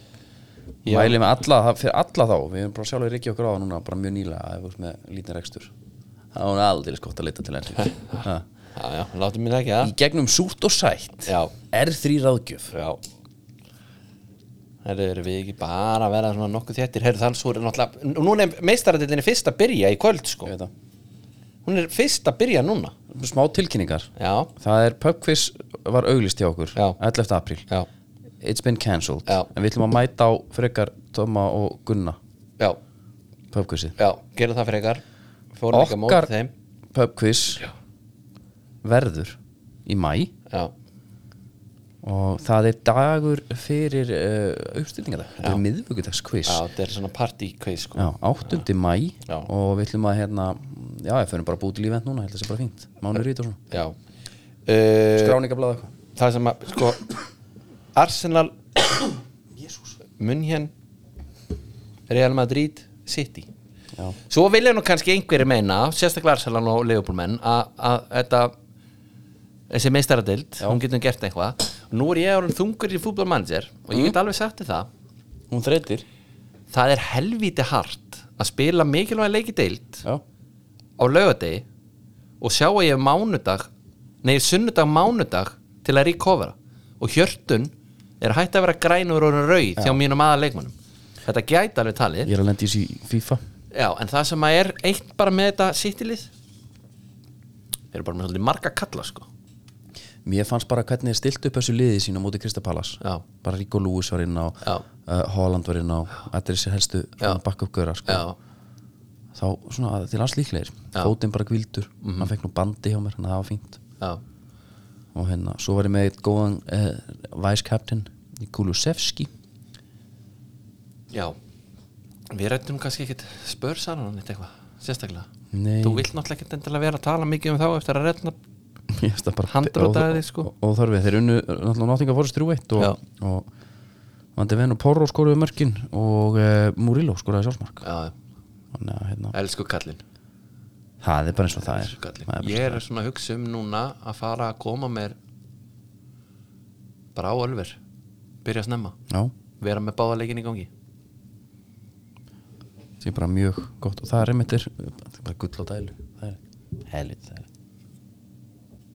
Já. Mæli með alla, það fyrir alla þá við erum bara sjálfur ekki okkur á það núna bara mjög nýlega ef við erum með lítinn rekstur það er aldrei gott að leita til enn Já, já, látum mér ekki í það gegnum súrt og sætt Já, er þrý ráðgjöf já Herru, erum við ekki bara að vera svona nokkuð þéttir Herru, þannig svo er náttúrulega Núna er meistaradildinni fyrst að byrja í kvöld sko Ég veit það. Hún er fyrst að byrja núna Smá tilkynningar Já, það er pubquiz var auglýst hjá okkur Já. ellefta apríl já, it's been cancelled Já. en við ætlum að mæta á frekar Tóma og Gunna já, pubquizið já Gerum það fyrir ykkar Fórum ekki að móta okkar þeim pubquiz verður í mæ Já, og það er dagur fyrir uh, uppstillingadag þetta er miðvikudagskviz já, þetta er svona party-quiz sko Já, áttundi mæ Já. og við ætlum að hérna já, ég fyrir bara búið til ívent núna, ég held að það sé bara fínt Mánu rít og svona, Já uh, skráningablaða eitthvað Það sem að, sko Arsenal München Real Madrid City Já. Svo vilja nú kannski einhverju meina sérstaklega Arsenal og Liverpool menn að að þetta þessi meistaradeild, hún getur gert eitthvað og nú er ég orðinn þungur í fútbolmanager og ég get alveg sagt þér það hún þreytir það er helvíti hart að spila mikilvæg leiki deild já, á laugardegi og sjá að ég hef mánudag nei, sunnudag mánudag til að recovera og hjörtun er hægt að vera grænur og rauð hjá mínum aða leikmannum þetta gæti alveg talið ég er að lenda í þessu í FIFA já, en það sem að er eitt bara með þetta sittilið þeir eru bara með svolítið marga kalla sko mér fannst bara hvernig þið stilt upp þessu liði sín á móti Krista Pallas Já. bara Rico Lewis var inn á Já. uh, Holland var inn á þetta er þessi helstu back-up-göra sko. já, þá svona til hans líklegir fótinn bara kvildur, hann fekk nú bandi hjá mér þannig að það var fínt já, og hérna, svo var ég með eitt góðan uh, vice captain í Kulusevski já við rættum kannski ekkit spörsanan eitt eitthvað, sérstaklega Nei. þú vilt náttúrulega ekkit endilega vera að tala mikið um þá eftir að retna Ég veist það bara Handbrotnaði þig, sko. og, og, og þarfið, þeir unnu náttúrulega Nottingham Forest þrjú eitt Já. og, og Vandi Venn og Porro skoruðu mörkin og uh, Murillo skoruðu sjálfsmark já, þannig að hérna, elsku kallinn það er bara eins og það er, Elsku kallinn. það er bara ég er eins og svona að hugsa um núna að fara að koma mér bara á Ölver byrja að snemma, það er. vera með báða leikin í gangi Já, það er bara mjög gott og það er einmitt er, það er bara gull á dælu það er helvit, það er